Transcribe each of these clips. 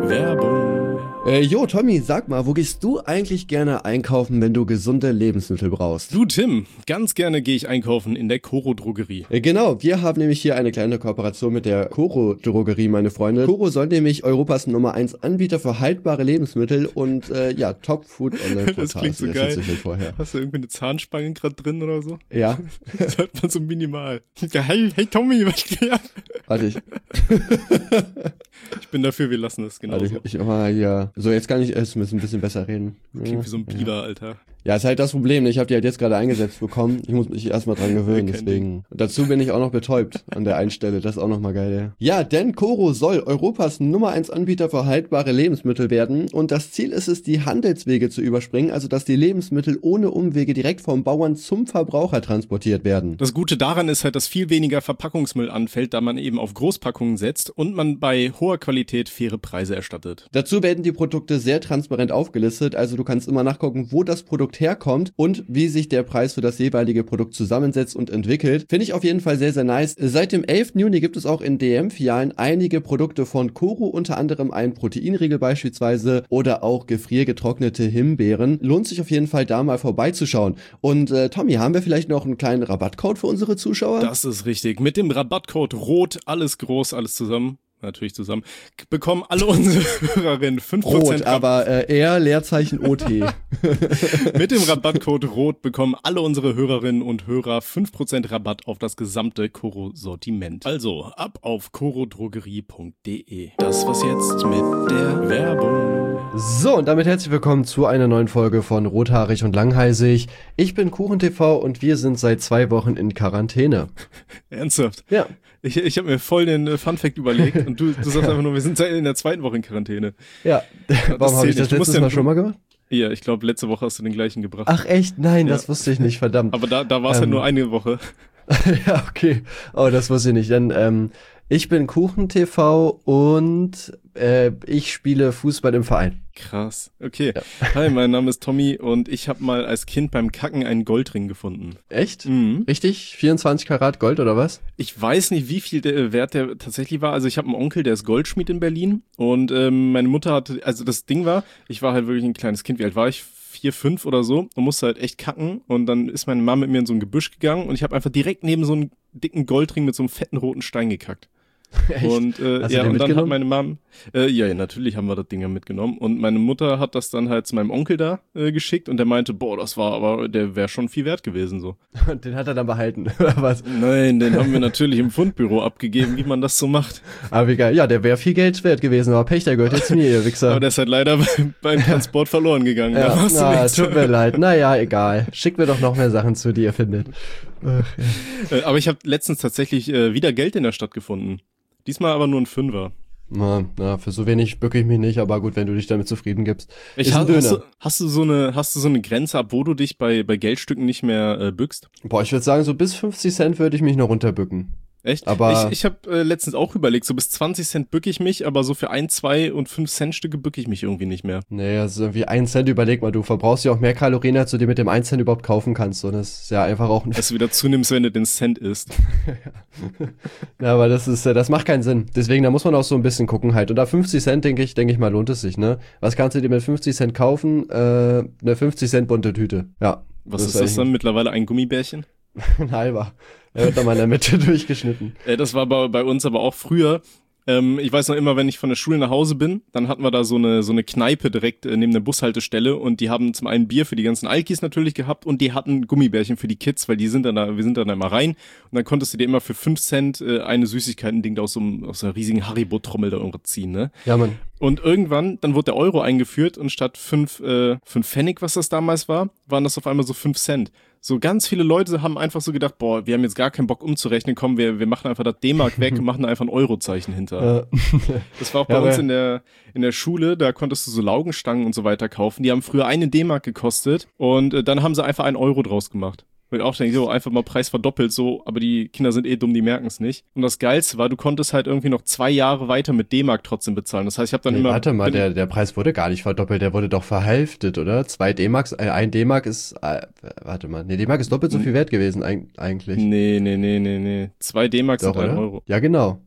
Werbung. Jo, Tommy, sag mal, wo gehst du eigentlich gerne einkaufen, wenn du gesunde Lebensmittel brauchst? Du Tim, ganz gerne gehe ich einkaufen in der Coro Drogerie. Genau, wir haben nämlich hier eine kleine Kooperation mit der Coro Drogerie, meine Freunde. Coro soll nämlich Europas Nummer 1 Anbieter für haltbare Lebensmittel und Top-Food Online-Portal. Das klingt so geil. Hast du irgendwie eine Zahnspange gerade drin oder so? Ja. Das hört man so minimal. Ja, hey Tommy, was geht ab? Warte, Ich bin dafür, wir lassen das genau so. ich mal hier. So, jetzt kann ich erst ein bisschen besser reden. Klingt wie so ein Biber, Alter. Ja, ist halt das Problem. Ich habe die halt jetzt gerade eingesetzt bekommen. Ich muss mich erstmal dran gewöhnen, deswegen. Und dazu bin ich auch noch betäubt an der einen Stelle. Das ist auch nochmal geil, ja. Ja, denn Coro soll Europas Nummer 1 Anbieter für haltbare Lebensmittel werden. Und das Ziel ist es, die Handelswege zu überspringen, also dass die Lebensmittel ohne Umwege direkt vom Bauern zum Verbraucher transportiert werden. Das Gute daran ist halt, dass viel weniger Verpackungsmüll anfällt, da man eben auf Großpackungen setzt und man bei hoher Qualität faire Preise erstattet. Dazu werden die Produkte sehr transparent aufgelistet, also du kannst immer nachgucken, wo das Produkt herkommt und wie sich der Preis für das jeweilige Produkt zusammensetzt und entwickelt. Finde ich auf jeden Fall sehr, sehr nice. Seit dem 11. Juni gibt es auch in DM-Filialen einige Produkte von Coro, unter anderem ein Proteinriegel beispielsweise oder auch gefriergetrocknete Himbeeren. Lohnt sich auf jeden Fall da mal vorbeizuschauen. Und Tommy, haben wir vielleicht noch einen kleinen Rabattcode für unsere Zuschauer? Das ist richtig. Mit dem Rabattcode ROT, alles groß, alles zusammen. Natürlich zusammen, bekommen alle unsere Hörerinnen 5% Rot, aber R, Leerzeichen OT. Mit dem Rabattcode ROT bekommen alle unsere Hörerinnen und Hörer 5% Rabatt auf das gesamte Coro-Sortiment. Also, ab auf corodrogerie.de. Das war's jetzt mit der Werbung. So, und damit herzlich willkommen zu einer neuen Folge von Rothaarig und Langhalsig. Ich bin KuchenTV und wir sind seit 2 Wochen in Quarantäne. Ernsthaft? Ja. Ich habe mir voll den Funfact überlegt und du sagst einfach nur, wir sind in der 2. Woche in Quarantäne. Ja, warum habe ich das letztes Mal schon mal gemacht? Ja, ich glaube, letzte Woche hast du den gleichen gebracht. Ach echt? Nein, ja. Das wusste ich nicht, verdammt. Aber da war es ja nur eine Woche. Ja, okay. Oh, das wusste ich nicht. Dann, ich bin KuchenTV und ich spiele Fußball im Verein. Krass. Okay. Ja. Hi, mein Name ist Tommy und ich habe mal als Kind beim Kacken einen Goldring gefunden. Echt? Mhm. Richtig? 24 Karat Gold oder was? Ich weiß nicht, wie viel der Wert der tatsächlich war. Also ich habe einen Onkel, der ist Goldschmied in Berlin und meine Mutter hatte, also das Ding war, ich war halt wirklich ein kleines Kind. Wie alt war ich? 4, 5 oder so und musste halt echt kacken und dann ist meine Mama mit mir in so ein Gebüsch gegangen und ich habe einfach direkt neben so einen dicken Goldring mit so einem fetten roten Stein gekackt. Echt? Und ja, und dann hat meine Mom, ja, natürlich haben wir das Ding ja mitgenommen und meine Mutter hat das dann halt zu meinem Onkel da geschickt und der meinte, boah, das war aber, der wäre schon viel wert gewesen so. Und den hat er dann behalten, oder was? Nein, den haben wir natürlich im Fundbüro abgegeben, wie man das so macht. Aber wie geil, ja, der wäre viel Geld wert gewesen, aber Pech, der gehört jetzt mir, ihr Wichser. Aber der ist halt leider beim Transport verloren gegangen. Ja, tut mir leid, naja, egal. Schickt mir doch noch mehr Sachen zu, die ihr findet. Ach, ja. Aber ich habe letztens tatsächlich wieder Geld in der Stadt gefunden. Diesmal aber nur ein Fünfer. Na, für so wenig bücke ich mich nicht, aber gut, wenn du dich damit zufrieden gibst. Hast du so eine Grenze, ab wo du dich bei Geldstücken nicht mehr bückst? Boah, ich würde sagen, so bis 50 Cent würde ich mich noch runterbücken. Echt? Aber ich habe letztens auch überlegt, so bis 20 Cent bücke ich mich, aber so für 1, 2 und 5 Cent Stücke bücke ich mich irgendwie nicht mehr. Nee, also irgendwie 1 Cent, überleg mal, du verbrauchst ja auch mehr Kalorien, als du dir mit dem 1 Cent überhaupt kaufen kannst. Und das ist ja einfach auch dass du wieder zunimmst, wenn du den Cent isst. Ja, aber das macht keinen Sinn. Deswegen, da muss man auch so ein bisschen gucken halt. Und da 50 Cent, denke ich mal, lohnt es sich, ne? Was kannst du dir mit 50 Cent kaufen? Eine 50 Cent bunte Tüte. Ja. Was ist das dann? Mittlerweile ein Gummibärchen? Ein halber. Er wird da mal in der Mitte durchgeschnitten. Das war bei uns aber auch früher. Ich weiß noch immer, wenn ich von der Schule nach Hause bin, dann hatten wir da so eine Kneipe direkt neben der Bushaltestelle und die haben zum einen Bier für die ganzen Alkis natürlich gehabt und die hatten Gummibärchen für die Kids, weil wir sind dann da immer rein und dann konntest du dir immer für 5 Cent eine Süßigkeiten-Ding aus einer riesigen Haribo-Trommel da irgendwo ziehen, ne? Ja, Mann. Und irgendwann, dann wurde der Euro eingeführt und statt 5 Pfennig, was das damals war, waren das auf einmal so 5 Cent. So ganz viele Leute haben einfach so gedacht, boah, wir haben jetzt gar keinen Bock umzurechnen, komm, wir machen einfach das D-Mark weg und machen da einfach ein Eurozeichen hinter. Das war auch bei uns in der Schule, da konntest du so Laugenstangen und so weiter kaufen, die haben früher 1 D-Mark gekostet und dann haben sie einfach 1 Euro draus gemacht. Weil ich auch denke, so, einfach mal Preis verdoppelt, so, aber die Kinder sind dumm, die merken es nicht. Und das Geilste war, du konntest halt irgendwie noch 2 Jahre weiter mit D-Mark trotzdem bezahlen. Das heißt, ich habe dann Warte mal, der Preis wurde gar nicht verdoppelt, der wurde doch verhälftet, oder? 2 D-Marks, 1 D-Mark ist, D-Mark ist doppelt so viel wert gewesen eigentlich. Nee. 2 D-Mark sind 1 Euro. Ja, genau.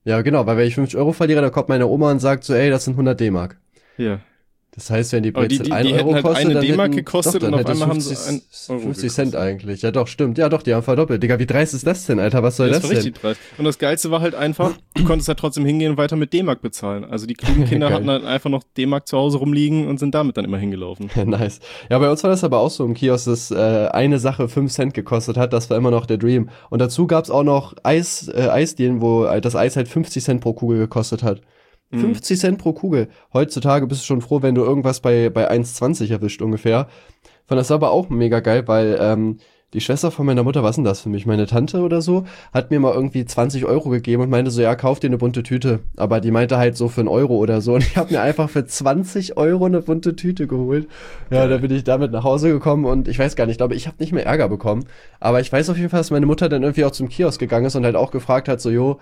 Ja, genau, weil wenn ich 50 Euro verliere, dann kommt meine Oma und sagt so, ey, das sind 100 D-Mark. Ja. Das heißt, wenn die Aber Brezel die 1 Euro hätten halt kostet, eine dann D-Mark hätten, gekostet doch, und dann auf hätte es einmal haben 50, sie 1 Euro 50 Cent gekostet. eigentlich. Ja doch, stimmt. Ja doch, die haben verdoppelt. Digga, wie dreist ist das denn, Alter? Was soll Das das war denn? richtig dreist. Und das Geilste war halt einfach, du konntest halt trotzdem hingehen und weiter mit D-Mark bezahlen. Also die klugen Kinder Geil. hatten halt einfach noch D-Mark zu Hause rumliegen und sind damit dann immer hingelaufen. Nice. Ja, bei uns war das aber auch so im Kiosk, dass eine Sache 5 Cent gekostet hat. Das war immer noch der Dream. Und dazu gab's auch noch Eisdielen, wo das Eis halt 50 Cent pro Kugel gekostet hat. 50 Cent pro Kugel. Heutzutage bist du schon froh, wenn du irgendwas bei 1,20 erwischt ungefähr. Fand das aber auch mega geil, weil die Schwester von meiner Mutter, was ist denn das für mich? Meine Tante oder so, hat mir mal irgendwie 20 Euro gegeben und meinte so, ja, kauf dir eine bunte Tüte. Aber die meinte halt so für 1 Euro oder so. Und ich habe mir einfach für 20 Euro eine bunte Tüte geholt. Ja, da bin ich damit nach Hause gekommen und ich weiß gar nicht, ich glaube, ich habe nicht mehr Ärger bekommen. Aber ich weiß auf jeden Fall, dass meine Mutter dann irgendwie auch zum Kiosk gegangen ist und halt auch gefragt hat, so, jo,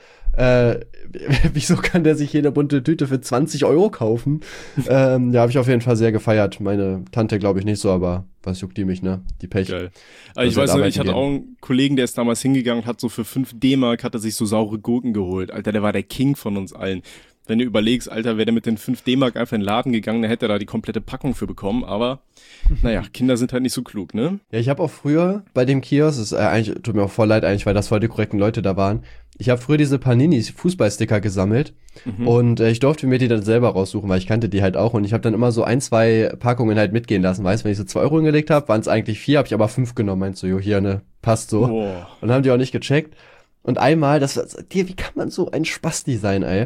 wieso kann der sich hier eine bunte Tüte für 20 Euro kaufen? Ja, habe ich auf jeden Fall sehr gefeiert. Meine Tante glaube ich nicht so, aber was juckt die mich, ne? Die Pech. Geil. Aber ich weiß noch, ich hatte auch einen Kollegen, der ist damals hingegangen und hat so für 5 D-Mark hat er sich so saure Gurken geholt. Alter, der war der King von uns allen. Wenn du überlegst, Alter, wäre der mit den 5 D-Mark einfach in den Laden gegangen, dann hätte er da die komplette Packung für bekommen. Aber, naja, Kinder sind halt nicht so klug, ne? Ja, ich habe auch früher bei dem Kiosk, das ist eigentlich, tut mir auch voll leid eigentlich, weil das voll die korrekten Leute da waren. Ich habe früher diese Panini-Fußballsticker gesammelt und ich durfte mir die dann selber raussuchen, weil ich kannte die halt auch und ich habe dann immer so 1, 2 Packungen halt mitgehen lassen, weißt, wenn ich so 2 Euro hingelegt habe, waren es eigentlich 4, habe ich aber 5 genommen, meinst du, jo, hier, ne, passt so. Boah. Und haben die auch nicht gecheckt. Und einmal, das war, wie kann man so ein Spasti sein, ey?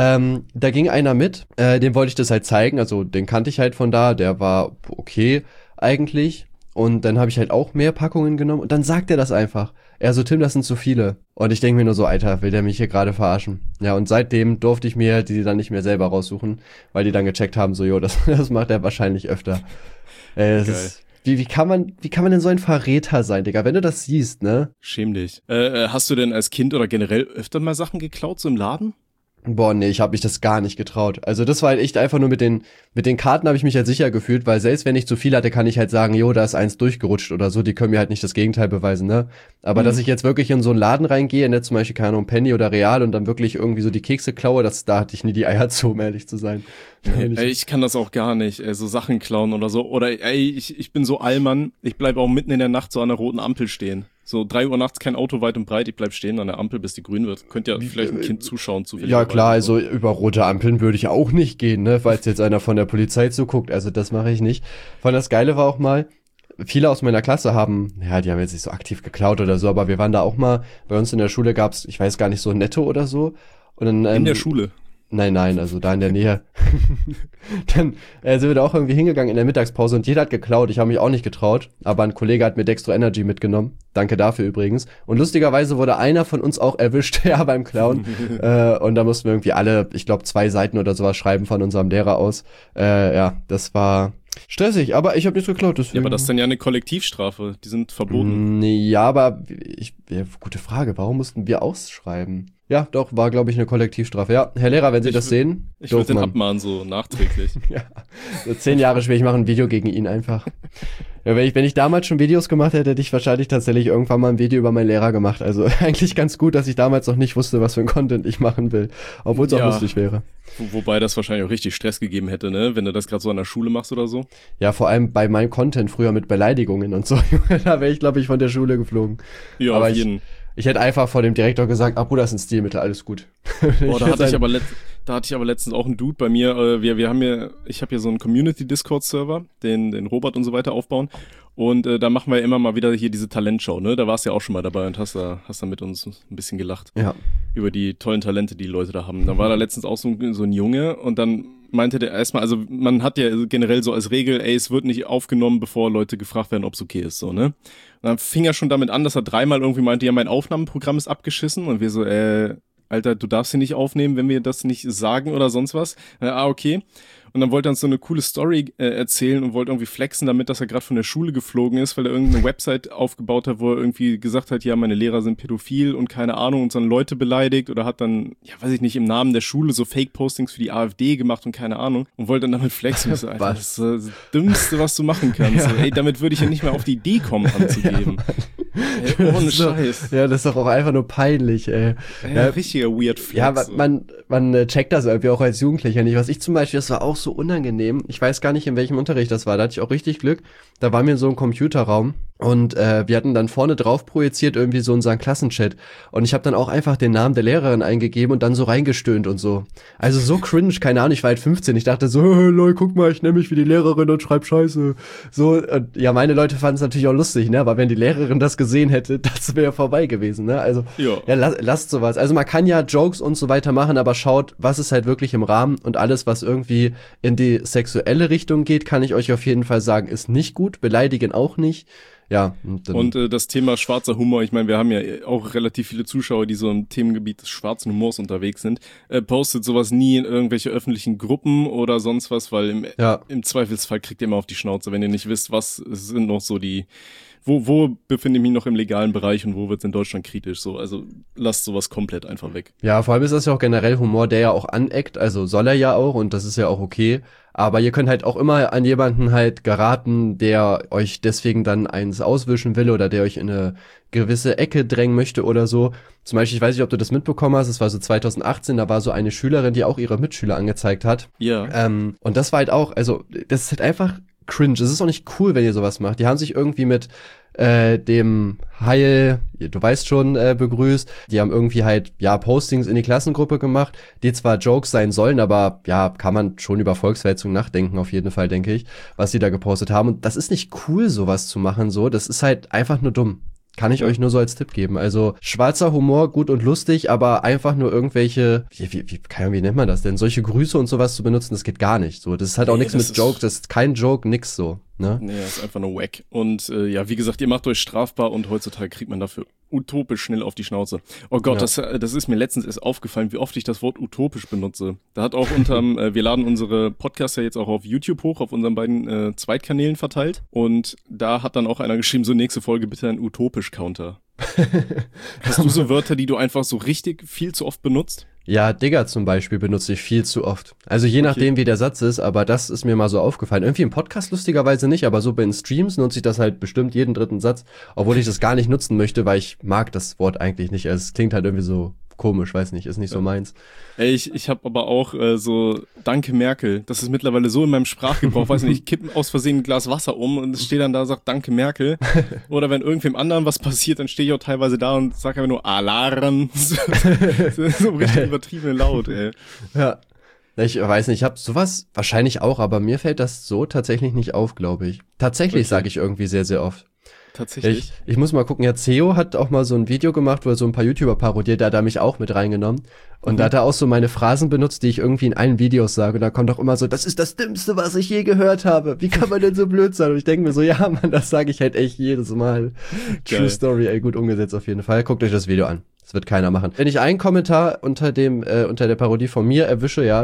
Da ging einer mit, dem wollte ich das halt zeigen, also den kannte ich halt von da, der war okay eigentlich. Und dann habe ich halt auch mehr Packungen genommen und dann sagt er das einfach. Er so, Tim, das sind zu viele. Und ich denke mir nur so, Alter, will der mich hier gerade verarschen? Ja, und seitdem durfte ich mir die dann nicht mehr selber raussuchen, weil die dann gecheckt haben, so, jo, das macht er wahrscheinlich öfter. Das ist, wie kann man denn so ein Verräter sein, Digga, wenn du das siehst, ne? Schäm dich. Hast du denn als Kind oder generell öfter mal Sachen geklaut, so im Laden? Boah, nee, ich habe mich das gar nicht getraut. Also das war halt echt einfach nur mit den Karten habe ich mich halt sicher gefühlt, weil selbst wenn ich zu viel hatte, kann ich halt sagen, jo, da ist eins durchgerutscht oder so, die können mir halt nicht das Gegenteil beweisen, ne? Aber dass ich jetzt wirklich in so einen Laden reingehe, ne, zum Beispiel, keine Ahnung, Penny oder Real und dann wirklich irgendwie so die Kekse klaue, da hatte ich nie die Eier zu, um ehrlich zu sein. Ey, ich kann das auch gar nicht, so Sachen klauen oder so. Oder ey, ich bin so Allmann, ich bleib auch mitten in der Nacht so an der roten Ampel stehen. So 3 Uhr nachts kein Auto weit und breit, ich bleib stehen an der Ampel, bis die grün wird. Könnt ja vielleicht ein Kind zuschauen zufällig. Ja klar, also über rote Ampeln würde ich auch nicht gehen, ne, falls jetzt einer von der Polizei zuguckt, also das mache ich nicht. Von das Geile war auch mal, viele aus meiner Klasse haben, ja, die haben jetzt nicht so aktiv geklaut oder so, aber wir waren da auch mal, bei uns in der Schule gab's, ich weiß gar nicht, so Netto oder so. Und dann, in der Schule? Nein, also da in der Nähe. Dann sind wir da auch irgendwie hingegangen in der Mittagspause und jeder hat geklaut. Ich habe mich auch nicht getraut, aber ein Kollege hat mir Dextro Energy mitgenommen. Danke dafür übrigens. Und lustigerweise wurde einer von uns auch erwischt, ja, beim Klauen. Und da mussten wir irgendwie alle, ich glaube, 2 Seiten oder sowas schreiben von unserem Lehrer aus. Ja, das war stressig, aber ich habe nichts geklaut. Deswegen. Ja, aber das ist dann ja eine Kollektivstrafe. Die sind verboten. Ja, aber gute Frage. Warum mussten wir ausschreiben? Ja, doch, war, glaube ich, eine Kollektivstrafe. Ja, Herr Lehrer, wenn Sie das sehen. Ich würde den abmahnen, so nachträglich. Ja, so 10 Jahre später, ich mache ein Video gegen ihn einfach. Ja, wenn ich damals schon Videos gemacht hätte, hätte ich wahrscheinlich tatsächlich irgendwann mal ein Video über meinen Lehrer gemacht. Also eigentlich ganz gut, dass ich damals noch nicht wusste, was für ein Content ich machen will. Obwohl es auch lustig wäre. Wobei das wahrscheinlich auch richtig Stress gegeben hätte, ne? Wenn du das gerade so an der Schule machst oder so. Ja, vor allem bei meinem Content früher mit Beleidigungen und so. Da wäre ich, glaube ich, von der Schule geflogen. Ja, aber auf jeden. Ich hätte einfach vor dem Direktor gesagt, Bruder, das ist ein Stilmittel, alles gut. Boah, da hatte ich aber letztens auch einen Dude bei mir. Ich habe hier so einen Community-Discord-Server, den Robert und so weiter aufbauen. Und da machen wir immer mal wieder hier diese Talentshow, ne? Da warst du ja auch schon mal dabei und hast da mit uns ein bisschen gelacht. Ja. Über die tollen Talente, die Leute da haben. Da war da letztens auch so ein Junge und dann meinte der erstmal, also man hat ja generell so als Regel, es wird nicht aufgenommen, bevor Leute gefragt werden, ob es okay ist, so, ne? Und dann fing er schon damit an, dass er 3-mal irgendwie meinte, ja, mein Aufnahmeprogramm ist abgeschissen und wir so, Alter, du darfst sie nicht aufnehmen, wenn wir das nicht sagen oder sonst was. Okay. Und dann wollte er uns so eine coole Story erzählen und wollte irgendwie flexen damit, dass er gerade von der Schule geflogen ist, weil er irgendeine Website aufgebaut hat, wo er irgendwie gesagt hat, ja, meine Lehrer sind pädophil und keine Ahnung und dann Leute beleidigt oder hat dann, ja, weiß ich nicht, im Namen der Schule so Fake-Postings für die AfD gemacht und keine Ahnung und wollte dann damit flexen. Ich so, Alter, das ist das Dümmste, was du machen kannst. Ja. So, damit würde ich ja nicht mehr auf die Idee kommen, anzugeben. Ja, Ohne Scheiß. Ja, das ist doch auch einfach nur peinlich, ey. Ja, richtiger Weird Flex. Ja, man checkt das irgendwie auch als Jugendlicher nicht. Was ich zum Beispiel, das war auch so unangenehm. Ich weiß gar nicht, in welchem Unterricht das war. Da hatte ich auch richtig Glück. Da waren wir in so einem Computerraum und wir hatten dann vorne drauf projiziert irgendwie so unseren Klassenchat. Und ich habe dann auch einfach den Namen der Lehrerin eingegeben und dann so reingestöhnt und so. Also so cringe, keine Ahnung, ich war halt 15. Ich dachte so, hey, Leute, guck mal, ich nenne mich wie die Lehrerin und schreib Scheiße. So, ja, meine Leute fanden es natürlich auch lustig, ne? Aber wenn die Lehrerin das gesehen hätte, das wäre vorbei gewesen, ne? Also, ja lasst sowas. Also man kann ja Jokes und so weiter machen, aber schaut, was ist halt wirklich im Rahmen, und alles, was irgendwie in die sexuelle Richtung geht, kann ich euch auf jeden Fall sagen, ist nicht gut, beleidigen auch nicht. Ja. Und das Thema schwarzer Humor, ich meine, wir haben ja auch relativ viele Zuschauer, die so im Themengebiet des schwarzen Humors unterwegs sind. Postet sowas nie in irgendwelche öffentlichen Gruppen oder sonst was, weil im Zweifelsfall kriegt ihr immer auf die Schnauze, wenn ihr nicht wisst, was sind noch so die, wo befinde ich mich noch im legalen Bereich und wo wird es in Deutschland kritisch, so, also lasst sowas komplett einfach weg. Ja, vor allem ist das ja auch generell Humor, der ja auch aneckt, also soll er ja auch, und das ist ja auch okay. Aber ihr könnt halt auch immer an jemanden halt geraten, der euch deswegen dann eins auswischen will oder der euch in eine gewisse Ecke drängen möchte oder so. Zum Beispiel, ich weiß nicht, ob du das mitbekommen hast, es war so 2018, da war so eine Schülerin, die auch ihre Mitschüler angezeigt hat. Ja. Und das war halt auch, also das ist halt einfach cringe. Es ist auch nicht cool, wenn ihr sowas macht. Die haben sich irgendwie mit dem Heil, du weißt schon, begrüßt. Die haben irgendwie halt, ja, Postings in die Klassengruppe gemacht, die zwar Jokes sein sollen, aber ja, kann man schon über Volksverhetzung nachdenken, auf jeden Fall, denke ich, was die da gepostet haben. Und das ist nicht cool, sowas zu machen, so. Das ist halt einfach nur dumm. Kann ich euch nur so als Tipp geben. Also schwarzer Humor, gut und lustig, aber einfach nur irgendwelche, wie nennt man das denn? Solche Grüße und sowas zu benutzen, das geht gar nicht. So, das ist halt auch nichts mit Jokes, das ist kein Joke, nix so. Ne? Nee, das ist einfach nur wack. Und ja, wie gesagt, ihr macht euch strafbar und heutzutage kriegt man dafür utopisch schnell auf die Schnauze. Oh Gott, ja. Das ist mir letztens erst aufgefallen, wie oft ich das Wort utopisch benutze. Da hat auch wir laden unsere Podcasts ja jetzt auch auf YouTube hoch, auf unseren beiden Zweitkanälen verteilt. Und da hat dann auch einer geschrieben, so nächste Folge bitte ein Utopisch-Counter. Hast du so Wörter, die du einfach so richtig viel zu oft benutzt? Ja, Digga zum Beispiel benutze ich viel zu oft. Also je nachdem, wie der Satz ist, aber das ist mir mal so aufgefallen. Irgendwie im Podcast lustigerweise nicht, aber so bei den Streams nutze ich das halt bestimmt jeden dritten Satz, obwohl ich das gar nicht nutzen möchte, weil ich mag das Wort eigentlich nicht. Also es klingt halt irgendwie so komisch, weiß nicht, ist nicht so meins. Ey, ich habe aber auch so Danke Merkel. Das ist mittlerweile so in meinem Sprachgebrauch, weiß nicht, ich kippe aus Versehen ein Glas Wasser um und es steht dann da, sagt Danke Merkel. Oder wenn irgendwem anderen was passiert, dann stehe ich auch teilweise da und sage einfach nur Alarm. so richtig übertrieben laut, ey. Ja. Ich weiß nicht, ich habe sowas wahrscheinlich auch, aber mir fällt das so tatsächlich nicht auf, glaube ich. Tatsächlich sage ich irgendwie sehr, sehr oft. Tatsächlich. Ich muss mal gucken, ja, CEO hat auch mal so ein Video gemacht, wo er so ein paar YouTuber parodiert, da hat er mich auch mit reingenommen. Und da hat er auch so meine Phrasen benutzt, die ich irgendwie in allen Videos sage. Und da kommt auch immer so, das ist das Dümmste, was ich je gehört habe. Wie kann man denn so blöd sein? Und ich denke mir so, ja, Mann, das sage ich halt echt jedes Mal. Geil. True Story, ey, gut umgesetzt auf jeden Fall. Guckt euch das Video an. Das wird keiner machen. Wenn ich einen Kommentar unter der Parodie von mir erwische, ja,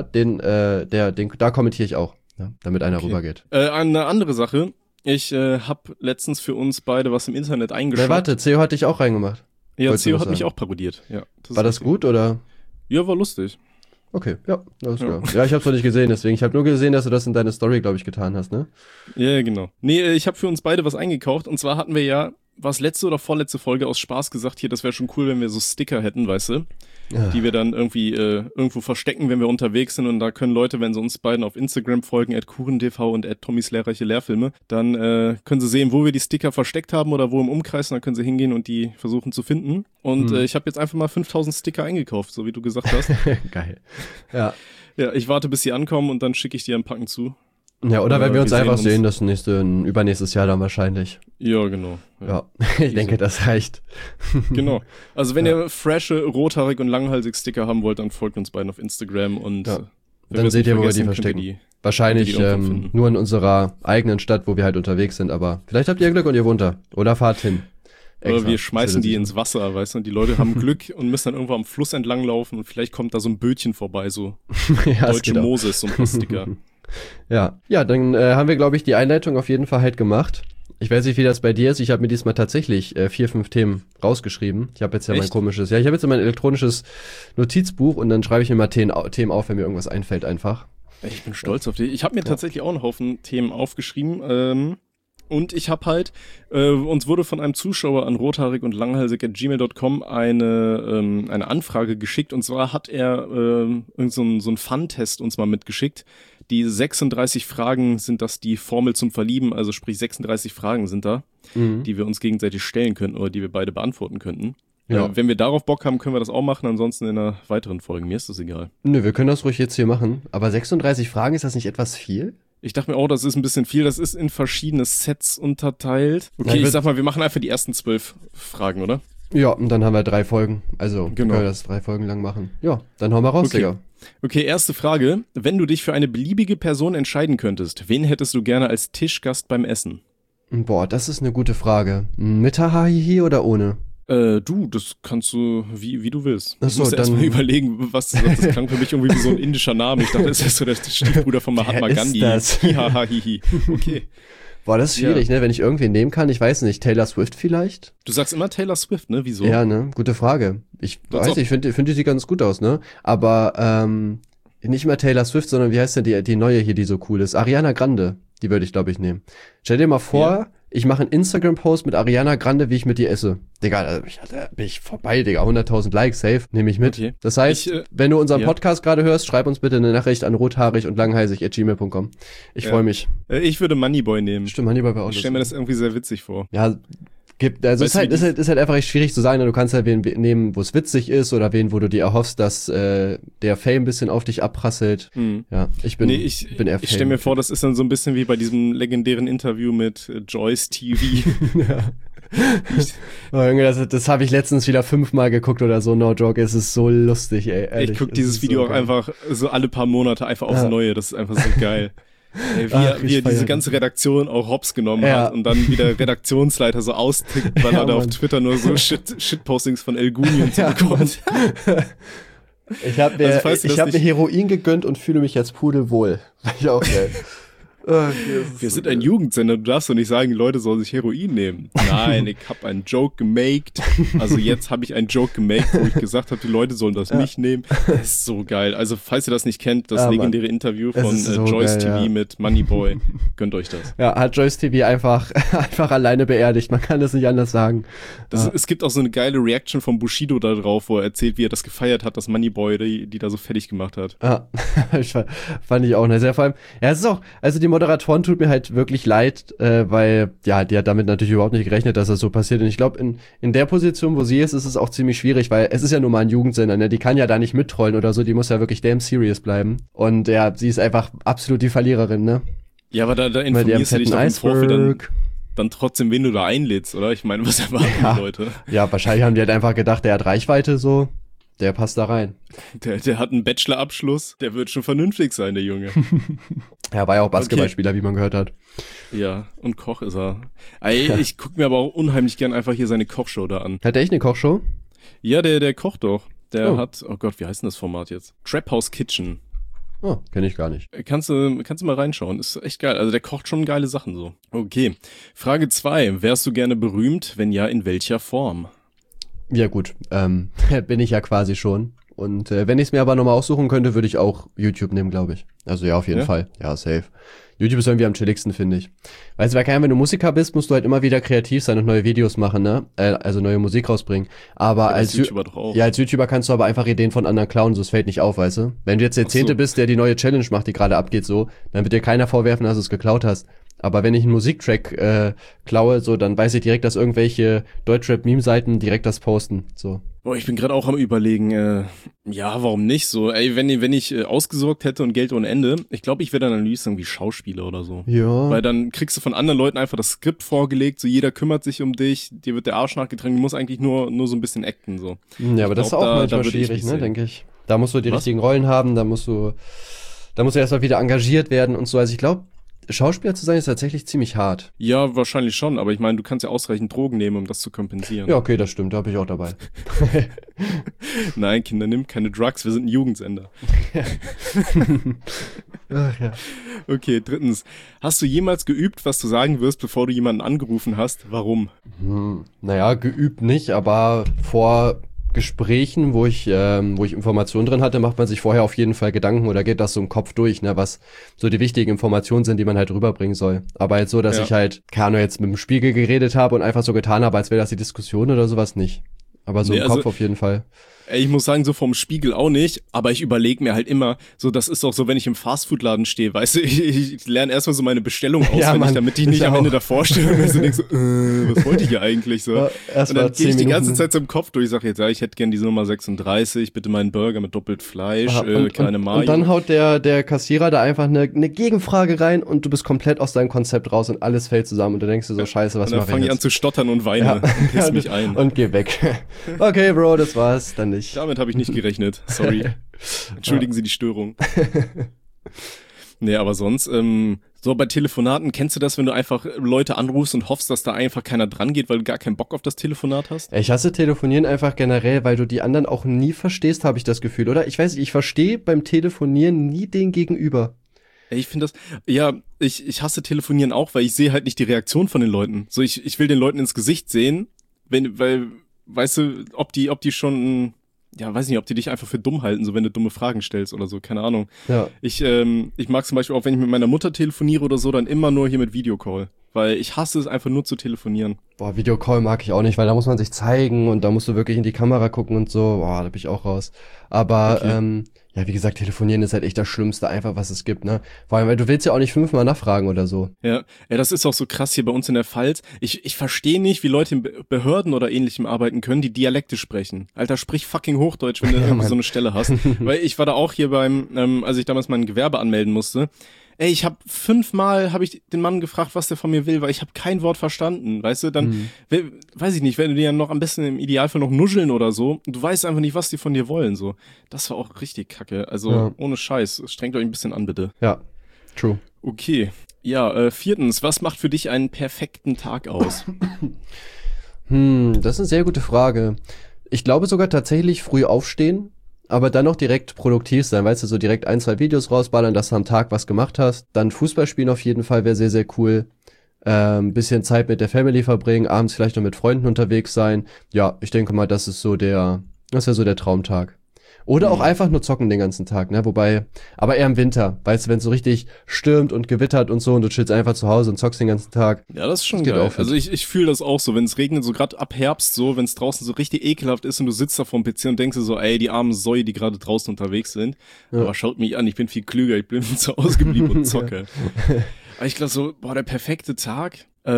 da kommentiere ich auch, ja, damit einer rübergeht. Eine andere Sache. Ich habe letztens für uns beide was im Internet eingeschaut. Warte, CEO hat dich auch reingemacht. Ja, CEO hat mich auch parodiert. Ja, war das gut, oder? Ja, war lustig. Okay, ja, alles klar. Ja, ich hab's noch nicht gesehen, deswegen. Ich habe nur gesehen, dass du das in deine Story, glaube ich, getan hast, ne? Ja, genau. Nee, ich habe für uns beide was eingekauft. Und zwar hatten wir ja, was letzte oder vorletzte Folge aus Spaß gesagt, hier, das wäre schon cool, wenn wir so Sticker hätten, weißt du? Ja. Die wir dann irgendwie irgendwo verstecken, wenn wir unterwegs sind, und da können Leute, wenn sie uns beiden auf Instagram folgen, @kurentv und @Tommys lehrreiche Lehrfilme, dann können sie sehen, wo wir die Sticker versteckt haben oder wo im Umkreis, und dann können sie hingehen und die versuchen zu finden. Und ich habe jetzt einfach mal 5000 Sticker eingekauft, so wie du gesagt hast. Geil. Ja. Ja, ich warte, bis sie ankommen, und dann schicke ich dir ein Packen zu. Ja, oder wenn wir uns einfach sehen, das übernächstes Jahr dann wahrscheinlich. Ja, genau. Ja, ich denke, das reicht. Genau. Also wenn ihr frische, rothaarig und langhalsig Sticker haben wollt, dann folgt uns beiden auf Instagram, und dann seht ihr, wo wir die verstecken. Wahrscheinlich nur in unserer eigenen Stadt, wo wir halt unterwegs sind, aber vielleicht habt ihr Glück und ihr wohnt da. Oder fahrt hin. Oder wir schmeißen die ins Wasser, weißt du, und die Leute haben Glück und müssen dann irgendwo am Fluss entlang laufen, und vielleicht kommt da so ein Bötchen vorbei, so ja, deutsche Moses, so ein paar Sticker. Ja, dann haben wir, glaube ich, die Einleitung auf jeden Fall halt gemacht. Ich weiß nicht, wie das bei dir ist. Ich habe mir diesmal tatsächlich 4-5 Themen rausgeschrieben. Ich habe jetzt ja mein elektronisches Notizbuch, und dann schreibe ich mir mal Themen auf, wenn mir irgendwas einfällt einfach. Ich bin stolz auf dich. Ich habe mir tatsächlich auch einen Haufen Themen aufgeschrieben. Und ich habe halt, uns wurde von einem Zuschauer an rothaarig und langhalsig@gmail.com eine Anfrage geschickt. Und zwar hat er so einen Fun-Test uns mal mitgeschickt. Die 36 Fragen sind das die Formel zum Verlieben, also sprich 36 Fragen sind da, die wir uns gegenseitig stellen könnten oder die wir beide beantworten könnten. Ja. Wenn wir darauf Bock haben, können wir das auch machen, ansonsten in einer weiteren Folge. Mir ist das egal. Nö, wir können das ruhig jetzt hier machen. Aber 36 Fragen, ist das nicht etwas viel? Ich dachte mir auch, das ist ein bisschen viel. Das ist in verschiedene Sets unterteilt. Okay, ich sag mal, wir machen einfach die ersten 12 Fragen, oder? Ja, und dann haben wir 3 Folgen. Also, Genau. können wir das 3 Folgen lang machen. Ja, dann hauen wir raus, Okay. Digga. Okay, erste Frage. Wenn du dich für eine beliebige Person entscheiden könntest, wen hättest du gerne als Tischgast beim Essen? Boah, das ist eine gute Frage. Mit Hahahihi oder ohne? Du, das kannst du, wie du willst. Ach Ich so, musste dann- erstmal überlegen, was das klang für mich irgendwie wie so ein indischer Name. Ich dachte, das ist so der Stiefbruder von Mahatma Wer ist Gandhi. das? Hihahahihi. Okay. Boah, das ist schwierig, ne? Wenn ich irgendwen nehmen kann, ich weiß nicht. Taylor Swift vielleicht? Du sagst immer Taylor Swift, ne? Wieso? Ja, ne? Gute Frage. Ich Als weiß ob. nicht, ich finde, die sieht ganz gut aus, ne? Aber, nicht mehr Taylor Swift, sondern wie heißt denn die neue hier, die so cool ist? Ariana Grande. Die würde ich, glaube ich, nehmen. Stell dir mal vor, Ja. ich mache einen Instagram-Post mit Ariana Grande, wie ich mit ihr esse. Digga, da bin ich vorbei, Digga. 100.000 Likes, safe. Nehme ich mit. Okay. Das heißt, Ich, wenn du unseren ja. Podcast gerade hörst, schreib uns bitte eine Nachricht an rothaarig und langheißig@gmail.com. Ich Ja. freue mich. Ich würde Moneyboy nehmen. Stimmt, Hannibal war auch Ich stelle mir das irgendwie sehr witzig vor. Ja, also Weißt du, ist halt einfach echt schwierig zu sagen. Du kannst halt wen nehmen, wo es witzig ist oder wen, wo du dir erhoffst, dass der Fame ein bisschen auf dich abprasselt. Hm. Ja, ich bin eher Ich stelle mir vor, das ist dann so ein bisschen wie bei diesem legendären Interview mit Joyce TV. Oh, Junge, das habe ich letztens wieder 5-mal geguckt oder so, no joke. Es ist so lustig, ey. Ehrlich, Ich gucke es dieses ist Video so auch geil. einfach so alle paar Monate einfach aufs Ja. Neue. Das ist einfach so geil. Ey, Ach, wie ich er diese feier ganze Redaktion auch hops genommen Ja. hat und dann wieder Redaktionsleiter so austickt, weil Ja, er da auf Mann. Twitter nur so Shitpostings von El Guni und so Ja, bekommt. Ich habe mir, Also, falls du das hab mir nicht- Heroin gegönnt und fühle mich jetzt pudelwohl. Ich auch geil. Wir sind ein Jugendsender, du darfst doch nicht sagen, die Leute sollen sich Heroin nehmen. Nein, ich habe einen Joke gemaked. Also jetzt habe ich einen Joke gemaked, wo ich gesagt habe, die Leute sollen das nicht nehmen. Das ist so geil. Also falls ihr das nicht kennt, das Ja, Mann. legendäre Interview Es von ist so Joyce geil, TV ja. mit Moneyboy. Gönnt euch das. Ja, hat Joyce TV einfach alleine beerdigt. Man kann es nicht anders sagen. Es gibt auch so eine geile Reaction von Bushido da drauf, wo er erzählt, wie er das gefeiert hat, dass Moneyboy die da so fertig gemacht hat. Ja, fand ich auch nice. Ja, vor allem, ja, es ist auch, also die Moderatoren tut mir halt wirklich leid, weil, ja, die hat damit natürlich überhaupt nicht gerechnet, dass das so passiert. Und ich glaube, in der Position, wo sie ist es auch ziemlich schwierig, weil es ist ja nun mal ein Jugendsender, ne? Die kann ja da nicht mittrollen oder so, die muss ja wirklich damn serious bleiben. Und ja, sie ist einfach absolut die Verliererin, ne? Ja, aber da Mit ihrem informierst du dich fetten doch im Vorfeld dann, Iceberg. dann trotzdem, wen du da einlädst, oder? Ich meine, was erwarten Ja. die Leute? Ja, wahrscheinlich haben die halt einfach gedacht, der hat Reichweite so, der passt da rein. Der hat einen Bachelorabschluss, der wird schon vernünftig sein, der Junge. Er war ja auch Basketballspieler, wie man gehört hat. Ja, und Koch ist er. Ey, ich guck mir aber auch unheimlich gern einfach hier seine Kochshow da an. Hat der echt eine Kochshow? Ja, der kocht doch. Der Oh. hat, oh Gott, wie heißt denn das Format jetzt? Trap House Kitchen. Oh, kenne ich gar nicht. Kannst du mal reinschauen, ist echt geil. Also der kocht schon geile Sachen so. Okay, Frage 2. Wärst du gerne berühmt? Wenn ja, in welcher Form? Ja gut, bin ich ja quasi schon. Und wenn ich es mir aber nochmal aussuchen könnte, würde ich auch YouTube nehmen, glaube ich. Also ja, auf jeden Ja? Fall. Ja, safe. YouTube ist irgendwie am chilligsten, finde ich. Weißt du, wenn du Musiker bist, musst du halt immer wieder kreativ sein und neue Videos machen, ne? Also neue Musik rausbringen. Aber als als YouTuber doch auch. Ja, als YouTuber kannst du aber einfach Ideen von anderen klauen, so es fällt nicht auf, weißt du? Wenn du jetzt der Ach so. Zehnte bist, der die neue Challenge macht, die gerade abgeht, so, dann wird dir keiner vorwerfen, dass du es geklaut hast. Aber wenn ich einen Musiktrack klaue, so, dann weiß ich direkt, dass irgendwelche Deutschrap-Meme-Seiten direkt das posten, so. Boah, ich bin gerade auch am Überlegen, ja, warum nicht so? Ey, wenn ich ausgesorgt hätte und Geld ohne Ende, ich glaube, ich wäre dann am liebsten irgendwie Schauspieler oder so. Ja. Weil dann kriegst du von anderen Leuten einfach das Skript vorgelegt, so jeder kümmert sich um dich, dir wird der Arsch nachgetragen, du musst eigentlich nur so ein bisschen acten, so. Ja, aber das ist glaub, auch da manchmal würde ich schwierig, mich ne, sehen. denke ich. Da musst du die Was? richtigen Rollen haben, da musst du erstmal wieder engagiert werden und so. Also ich glaube, Schauspieler zu sein ist tatsächlich ziemlich hart. Ja, wahrscheinlich schon, aber ich meine, du kannst ja ausreichend Drogen nehmen, um das zu kompensieren. Ja, okay, das stimmt, da bin ich auch dabei. Nein, Kinder, nimmt keine Drugs, wir sind ein Jugendsender. Ach ja. Okay, drittens. Hast du jemals geübt, was du sagen wirst, bevor du jemanden angerufen hast? Warum? Naja, geübt nicht, aber vor Gesprächen, wo ich Informationen drin hatte, macht man sich vorher auf jeden Fall Gedanken oder geht das so im Kopf durch, ne, was so die wichtigen Informationen sind, die man halt rüberbringen soll. Aber jetzt so, dass ich halt, keine Ahnung, jetzt mit dem Spiegel geredet habe und einfach so getan habe, als wäre das die Diskussion oder sowas, nicht. Aber so im Kopf auf jeden Fall. Ey, ich muss sagen, so vom Spiegel auch nicht, aber ich überlege mir halt immer, so das ist auch so, wenn ich im Fastfood-Laden stehe, weißt du, ich lerne erstmal so meine Bestellung auswendig, damit ich nicht am Ende davor stehe und mir so denke, was wollte ich hier eigentlich so? Ja, und dann gehe ich die ganze Zeit so im Kopf durch, ich sage jetzt, ja, ich hätte gern diese Nummer 36, bitte meinen Burger mit doppelt Fleisch, keine Mayo. Und dann haut der Kassierer da einfach eine Gegenfrage rein und du bist komplett aus deinem Konzept raus und alles fällt zusammen und du denkst dir so, scheiße, was mache ich jetzt? Dann fange ich an zu stottern und weine und piss mich ein. Und geh weg. Okay, Bro, das war's, dann nicht. Damit habe ich nicht gerechnet, sorry. Entschuldigen Sie die Störung. Nee, aber sonst, so bei Telefonaten, kennst du das, wenn du einfach Leute anrufst und hoffst, dass da einfach keiner dran geht, weil du gar keinen Bock auf das Telefonat hast? Ich hasse Telefonieren einfach generell, weil du die anderen auch nie verstehst, habe ich das Gefühl, oder? Ich weiß nicht, ich verstehe beim Telefonieren nie den Gegenüber. Ich finde das, ja, ich hasse Telefonieren auch, weil ich sehe halt nicht die Reaktion von den Leuten. So, ich will den Leuten ins Gesicht sehen, weil, weißt du, ob die schon, ja, weiß nicht, ob die dich einfach für dumm halten, so wenn du dumme Fragen stellst oder so, keine Ahnung. Ja. Ich mag zum Beispiel auch, wenn ich mit meiner Mutter telefoniere oder so, dann immer nur hier mit Videocall. Weil ich hasse es einfach nur zu telefonieren. Boah, Videocall mag ich auch nicht, weil da muss man sich zeigen und da musst du wirklich in die Kamera gucken und so. Boah, da bin ich auch raus. Aber, okay. Ja, wie gesagt, telefonieren ist halt echt das Schlimmste einfach, was es gibt, ne? Vor allem, weil du willst ja auch nicht 5-mal nachfragen oder so. Ja, das ist auch so krass hier bei uns in der Pfalz. Ich verstehe nicht, wie Leute in Behörden oder Ähnlichem arbeiten können, die Dialekte sprechen. Alter, sprich fucking Hochdeutsch, wenn du irgendwie so eine Stelle hast. Weil ich war da auch hier als ich damals mein Gewerbe anmelden musste. Ey, ich habe 5-mal den Mann gefragt, was der von mir will, weil ich habe kein Wort verstanden, weißt du, dann, weiß ich nicht, wenn du die ja noch am besten im Idealfall noch nuscheln oder so, du weißt einfach nicht, was die von dir wollen, so. Das war auch richtig kacke, also ohne Scheiß, strengt euch ein bisschen an, bitte. Ja, true. Okay, ja, 4. Was macht für dich einen perfekten Tag aus? Das ist eine sehr gute Frage. Ich glaube sogar tatsächlich früh aufstehen, aber dann noch direkt produktiv sein, weißt du, so direkt 1-2 Videos rausballern, dass du am Tag was gemacht hast. Dann Fußball spielen auf jeden Fall wäre sehr, sehr cool. Bisschen Zeit mit der Family verbringen, abends vielleicht noch mit Freunden unterwegs sein. Ja, ich denke mal, das wäre so der Traumtag. Oder auch einfach nur zocken den ganzen Tag, ne? Wobei, aber eher im Winter, weißt du, wenn es so richtig stürmt und gewittert und so und du chillst einfach zu Hause und zockst den ganzen Tag. Ja, das ist schon geil. Also ich fühle das auch so, wenn es regnet, so gerade ab Herbst so, wenn es draußen so richtig ekelhaft ist und du sitzt da vorm PC und denkst dir so, ey, die armen Säue, die gerade draußen unterwegs sind. Ja. Aber schaut mich an, ich bin viel klüger, ich bin zu Hause geblieben und zocke. Aber ich glaube so, der perfekte Tag,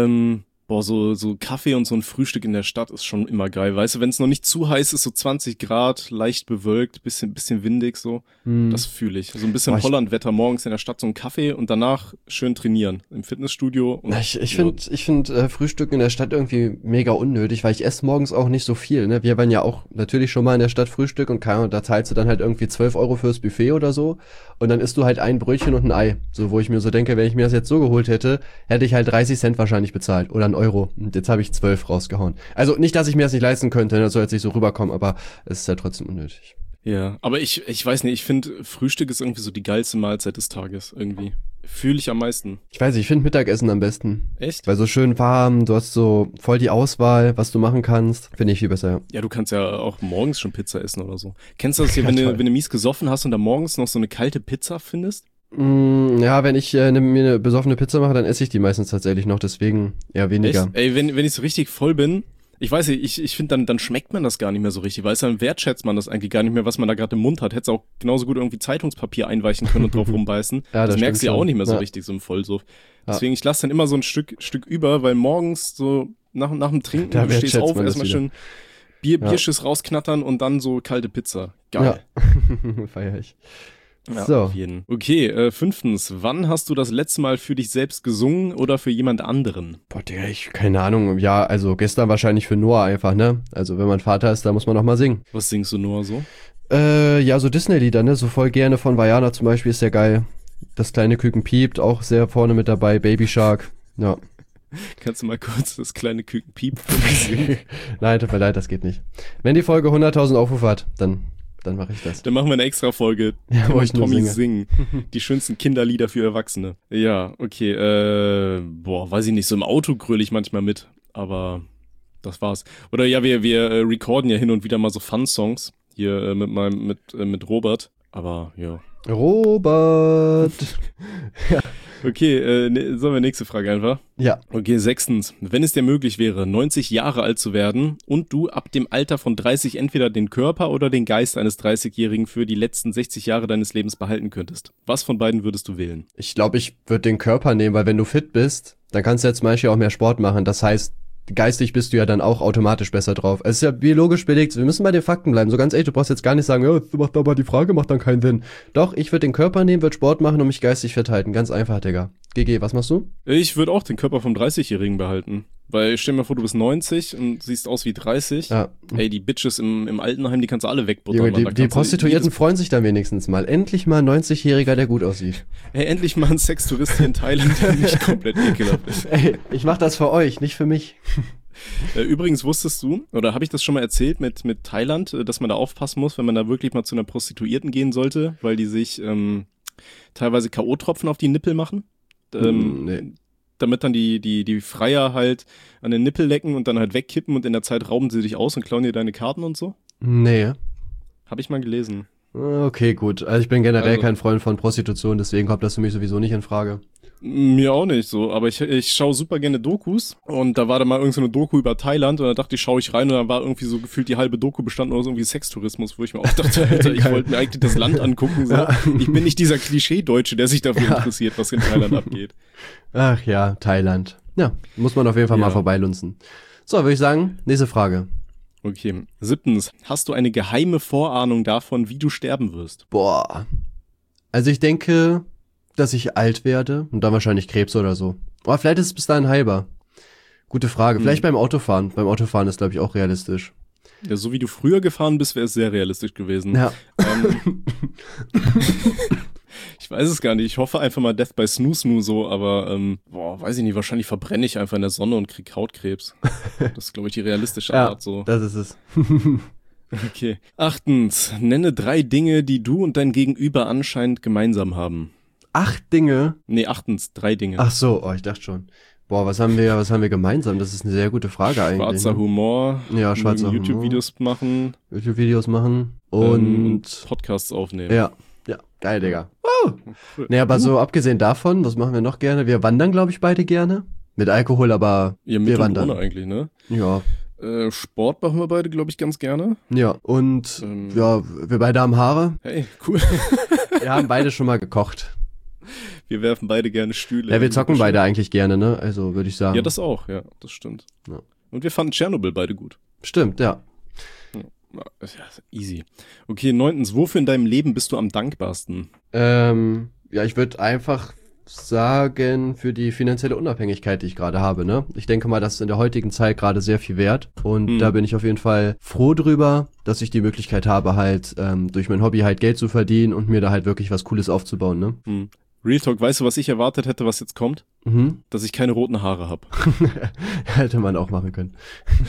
so Kaffee und so ein Frühstück in der Stadt ist schon immer geil, weißt du, wenn es noch nicht zu heiß ist, so 20 Grad, leicht bewölkt, bisschen windig so, das fühle ich. So ein bisschen Hollandwetter morgens in der Stadt, so ein Kaffee und danach schön trainieren im Fitnessstudio. Und ich finde Frühstück in der Stadt irgendwie mega unnötig, weil ich esse morgens auch nicht so viel, ne? Wir waren ja auch natürlich schon mal in der Stadt Frühstück und da zahlst du dann halt irgendwie 12 Euro fürs Buffet oder so und dann isst du halt ein Brötchen und ein Ei, so wo ich mir so denke, wenn ich mir das jetzt so geholt hätte, hätte ich halt 30 Cent wahrscheinlich bezahlt oder einen Euro. Und jetzt habe ich 12 rausgehauen. Also nicht, dass ich mir das nicht leisten könnte, das soll jetzt nicht so rüberkommen, aber es ist ja trotzdem unnötig. Ja, aber ich weiß nicht, ich finde, Frühstück ist irgendwie so die geilste Mahlzeit des Tages, irgendwie. Fühle ich am meisten. Ich weiß nicht, ich finde Mittagessen am besten. Echt? Weil so schön warm, du hast so voll die Auswahl, was du machen kannst. Finde ich viel besser, ja. Ja, du kannst ja auch morgens schon Pizza essen oder so. Kennst du das hier, wenn du mies gesoffen hast und dann morgens noch so eine kalte Pizza findest? Ja, wenn ich mir eine besoffene Pizza mache, dann esse ich die meistens tatsächlich noch, deswegen eher weniger. Echt? Ey, wenn ich so richtig voll bin, ich weiß nicht, ich finde, dann schmeckt man das gar nicht mehr so richtig, weißt du, dann wertschätzt man das eigentlich gar nicht mehr, was man da gerade im Mund hat. Hättest auch genauso gut irgendwie Zeitungspapier einweichen können und drauf rumbeißen. Ja, das merkst du ja auch nicht mehr so richtig, so im Vollsuff. Deswegen, ich lasse dann immer so ein Stück über, weil morgens so nach dem Trinken, du stehst auf, erstmal schön Bierschiss rausknattern und dann so kalte Pizza. Geil. Ja. Feier ich. Ja, so. Auf jeden. Okay, 5. Wann hast du das letzte Mal für dich selbst gesungen oder für jemand anderen? Boah, Digga, keine Ahnung. Ja, also gestern wahrscheinlich für Noah einfach, ne? Also wenn man Vater ist, da muss man auch mal singen. Was singst du, Noah, so? Ja, so Disney-Lieder, ne? So voll gerne von Vajana zum Beispiel, ist sehr geil. Das kleine Küken piept, auch sehr vorne mit dabei. Baby Shark, ja. Kannst du mal kurz das kleine Küken piept singen? Nein, tut mir leid, das geht nicht. Wenn die Folge 100.000 Aufrufe hat, dann mache ich das. Dann machen wir eine extra Folge, wo ich Tommy singen. Die schönsten Kinderlieder für Erwachsene. Ja, okay, weiß ich nicht, so im Auto gröle ich manchmal mit, aber das war's. Oder ja, wir recorden ja hin und wieder mal so Fun-Songs hier mit Robert. Aber ja. Robert. Ja. Okay, sollen wir nächste Frage einfach? Ja. Okay, 6. Wenn es dir möglich wäre, 90 Jahre alt zu werden und du ab dem Alter von 30 entweder den Körper oder den Geist eines 30-Jährigen für die letzten 60 Jahre deines Lebens behalten könntest, was von beiden würdest du wählen? Ich glaube, ich würde den Körper nehmen, weil wenn du fit bist, dann kannst du ja zum Beispiel auch mehr Sport machen. Das heißt, geistig bist du ja dann auch automatisch besser drauf. Es ist ja biologisch belegt. Wir müssen bei den Fakten bleiben. So ganz ehrlich, du brauchst jetzt gar nicht sagen, ja, du machst aber die Frage, macht dann keinen Sinn. Doch, ich würde den Körper nehmen, würde Sport machen und mich geistig fit halten. Ganz einfach, Digga. GG, was machst du? Ich würde auch den Körper vom 30-Jährigen behalten. Weil stell dir mal vor, du bist 90 und siehst aus wie 30. Ja. Ey, die Bitches im Altenheim, die kannst du alle wegbuttern. Junge, die Prostituierten freuen sich dann wenigstens mal. Endlich mal ein 90-Jähriger, der gut aussieht. Ey, endlich mal ein Sextourist hier in Thailand, der nicht komplett ekelhaft ist. Ey, ich mach das für euch, nicht für mich. Übrigens wusstest du, oder habe ich das schon mal erzählt mit Thailand, dass man da aufpassen muss, wenn man da wirklich mal zu einer Prostituierten gehen sollte, weil die sich teilweise K.O.-Tropfen auf die Nippel machen? Nee. Damit dann die Freier halt an den Nippel lecken und dann halt wegkippen und in der Zeit rauben sie dich aus und klauen dir deine Karten und so? Nee. Habe ich mal gelesen. Okay, gut. Also ich bin generell kein Freund von Prostitution, deswegen kommt das für mich sowieso nicht in Frage. Mir auch nicht so, aber ich schaue super gerne Dokus und da war da mal irgend so eine Doku über Thailand und da dachte ich, schaue ich rein und dann war irgendwie so gefühlt die halbe Doku bestanden aus irgendwie Sextourismus, wo ich mir auch dachte, Alter, ich wollte mir eigentlich das Land angucken, so. Ja. Ich bin nicht dieser Klischee-Deutsche, der sich dafür interessiert, was in Thailand abgeht. Ach ja, Thailand. Ja, muss man auf jeden Fall mal vorbeilunzen. So, würde ich sagen, nächste Frage. Okay. 7. Hast du eine geheime Vorahnung davon, wie du sterben wirst? Boah. Also ich denke, dass ich alt werde und dann wahrscheinlich Krebs oder so. Aber vielleicht ist es bis dahin heilbar. Gute Frage. Vielleicht beim Autofahren. Beim Autofahren ist, glaube ich, auch realistisch. Ja, so wie du früher gefahren bist, wäre es sehr realistisch gewesen. Ja. Ich weiß es gar nicht. Ich hoffe einfach mal Death by Snoo so, aber weiß ich nicht. Wahrscheinlich verbrenne ich einfach in der Sonne und krieg Hautkrebs. Das ist, glaube ich, die realistische Art so. Das ist es. Okay. 8. Nenne 3 Dinge, die du und dein Gegenüber anscheinend gemeinsam haben. 8 Dinge? Nee, 8. 3 Dinge. Ach so, ich dachte schon. Boah, was haben wir gemeinsam? Das ist eine sehr gute Frage eigentlich. Schwarzer Humor. Ja, schwarzer Humor. YouTube-Videos machen. Und Podcasts aufnehmen. Ja, geil, Digga. Cool. Nee, aber so abgesehen davon, was machen wir noch gerne? Wir wandern, glaube ich, beide gerne. Mit Alkohol, aber ja, wir wandern. Ohne eigentlich, ne? Ja. Sport machen wir beide, glaube ich, ganz gerne. Ja, und wir beide haben Haare. Hey, cool. Wir haben beide schon mal gekocht. Wir werfen beide gerne Stühle. Ja, wir zocken beide eigentlich gerne, ne? Also würde ich sagen. Ja, das auch, ja, das stimmt. Ja. Und wir fanden Tschernobyl beide gut. Stimmt, ja. Ja, easy. Okay, 9. Wofür in deinem Leben bist du am dankbarsten? Ja, ich würde einfach sagen, für die finanzielle Unabhängigkeit, die ich gerade habe, ne? Ich denke mal, das ist in der heutigen Zeit gerade sehr viel wert und da bin ich auf jeden Fall froh drüber, dass ich die Möglichkeit habe, halt durch mein Hobby halt Geld zu verdienen und mir da halt wirklich was Cooles aufzubauen, ne? Real Talk, weißt du, was ich erwartet hätte, was jetzt kommt? Dass ich keine roten Haare habe. Hätte man auch machen können.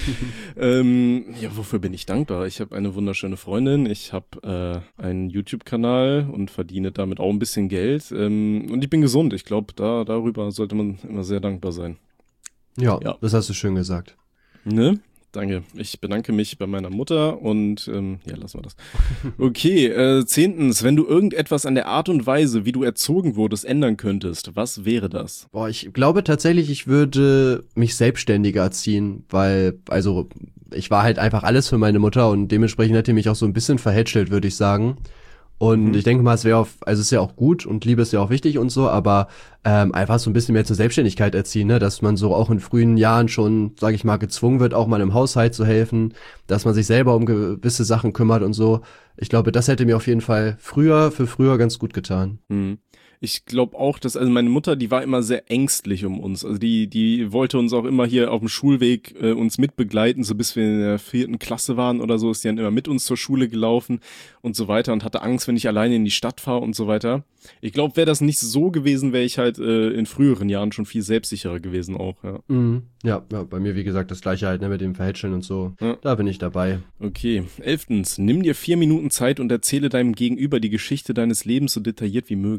Ja, wofür bin ich dankbar? Ich habe eine wunderschöne Freundin, ich habe einen YouTube-Kanal und verdiene damit auch ein bisschen Geld und ich bin gesund. Ich glaube, darüber sollte man immer sehr dankbar sein. Ja, das hast du schön gesagt. Ne? Danke. Ich bedanke mich bei meiner Mutter und lassen wir das. Okay, 10. Wenn du irgendetwas an der Art und Weise, wie du erzogen wurdest, ändern könntest, was wäre das? Boah, ich glaube tatsächlich, ich würde mich selbstständiger erziehen, weil, also, ich war halt einfach alles für meine Mutter und dementsprechend hat die mich auch so ein bisschen verhätschelt, würde ich sagen. Und ich denke mal, es ist ja auch gut und Liebe ist ja auch wichtig und so, aber einfach so ein bisschen mehr zur Selbstständigkeit erziehen, ne? Dass man so auch in frühen Jahren schon, sage ich mal, gezwungen wird, auch mal im Haushalt zu helfen, dass man sich selber um gewisse Sachen kümmert und so. Ich glaube, das hätte mir auf jeden Fall früher ganz gut getan. Ich glaube auch, dass, also meine Mutter, die war immer sehr ängstlich um uns. Also die wollte uns auch immer hier auf dem Schulweg uns mitbegleiten, so bis wir in der 4. Klasse waren oder so, ist die dann immer mit uns zur Schule gelaufen und so weiter und hatte Angst, wenn ich alleine in die Stadt fahre und so weiter. Ich glaube, wäre das nicht so gewesen, wäre ich halt in früheren Jahren schon viel selbstsicherer gewesen auch, ja. Ja, bei mir, wie gesagt, das Gleiche halt, ne, mit dem Verhätscheln und so. Ja. Da bin ich dabei. Okay. 11. Nimm dir 4 Minuten Zeit und erzähle deinem Gegenüber die Geschichte deines Lebens so detailliert wie möglich. Boah,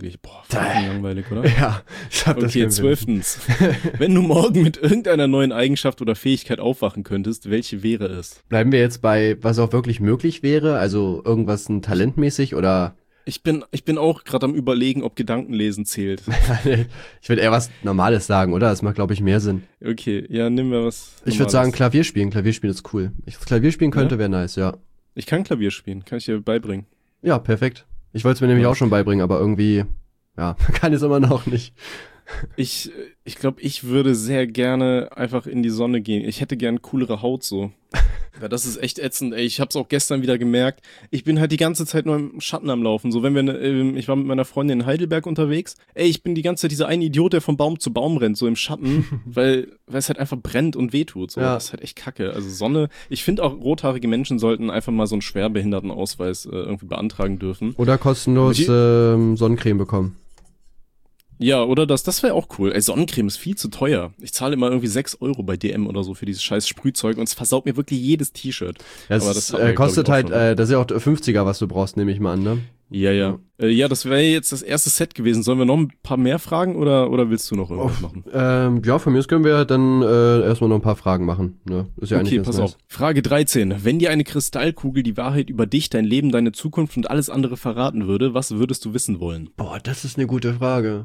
Langweilig, oder? Ja, ich hab das Okay, 12. Wenn du morgen mit irgendeiner neuen Eigenschaft oder Fähigkeit aufwachen könntest, welche wäre es? Bleiben wir jetzt bei, was auch wirklich möglich wäre, also irgendwas ein talentmäßig oder... Ich bin auch gerade am Überlegen, ob Gedankenlesen zählt. Ich würde eher was Normales sagen, oder? Das macht, glaube ich, mehr Sinn. Okay, ja, nehmen wir was Normales. Ich würde sagen Klavier spielen. Klavier spielen ist cool. Ich das Klavier spielen könnte, wäre nice, ja. Ich kann Klavier spielen, kann ich dir beibringen. Ja, perfekt. Ich wollte es mir nämlich auch schon beibringen, aber irgendwie, ja, kann es immer noch nicht. Ich glaube, ich würde sehr gerne einfach in die Sonne gehen. Ich hätte gern coolere Haut so. Ja, das ist echt ätzend, ey. Ich hab's auch gestern wieder gemerkt. Ich bin halt die ganze Zeit nur im Schatten am Laufen. So, wenn ich war mit meiner Freundin in Heidelberg unterwegs. Ey, ich bin die ganze Zeit dieser eine Idiot, der von Baum zu Baum rennt, so im Schatten, weil es halt einfach brennt und wehtut. So, das ist halt echt kacke. Also Sonne. Ich finde auch, rothaarige Menschen sollten einfach mal so einen Schwerbehindertenausweis irgendwie beantragen dürfen. Oder kostenlos Sonnencreme bekommen. Ja, oder das wäre auch cool. Ey, Sonnencreme ist viel zu teuer. Ich zahle immer irgendwie 6 € bei DM oder so für dieses scheiß Sprühzeug und es versaut mir wirklich jedes T-Shirt. Ja, das kostet halt, das ist ja auch 50er, was du brauchst, nehme ich mal an, ne? Ja. Ja, das wäre jetzt das erste Set gewesen. Sollen wir noch ein paar mehr fragen oder willst du noch irgendwas machen? Ja, von mir aus können wir dann erstmal noch ein paar Fragen machen. Ne? Ist ja okay, pass auf. Frage 13. Wenn dir eine Kristallkugel die Wahrheit über dich, dein Leben, deine Zukunft und alles andere verraten würde, was würdest du wissen wollen? Boah, das ist eine gute Frage.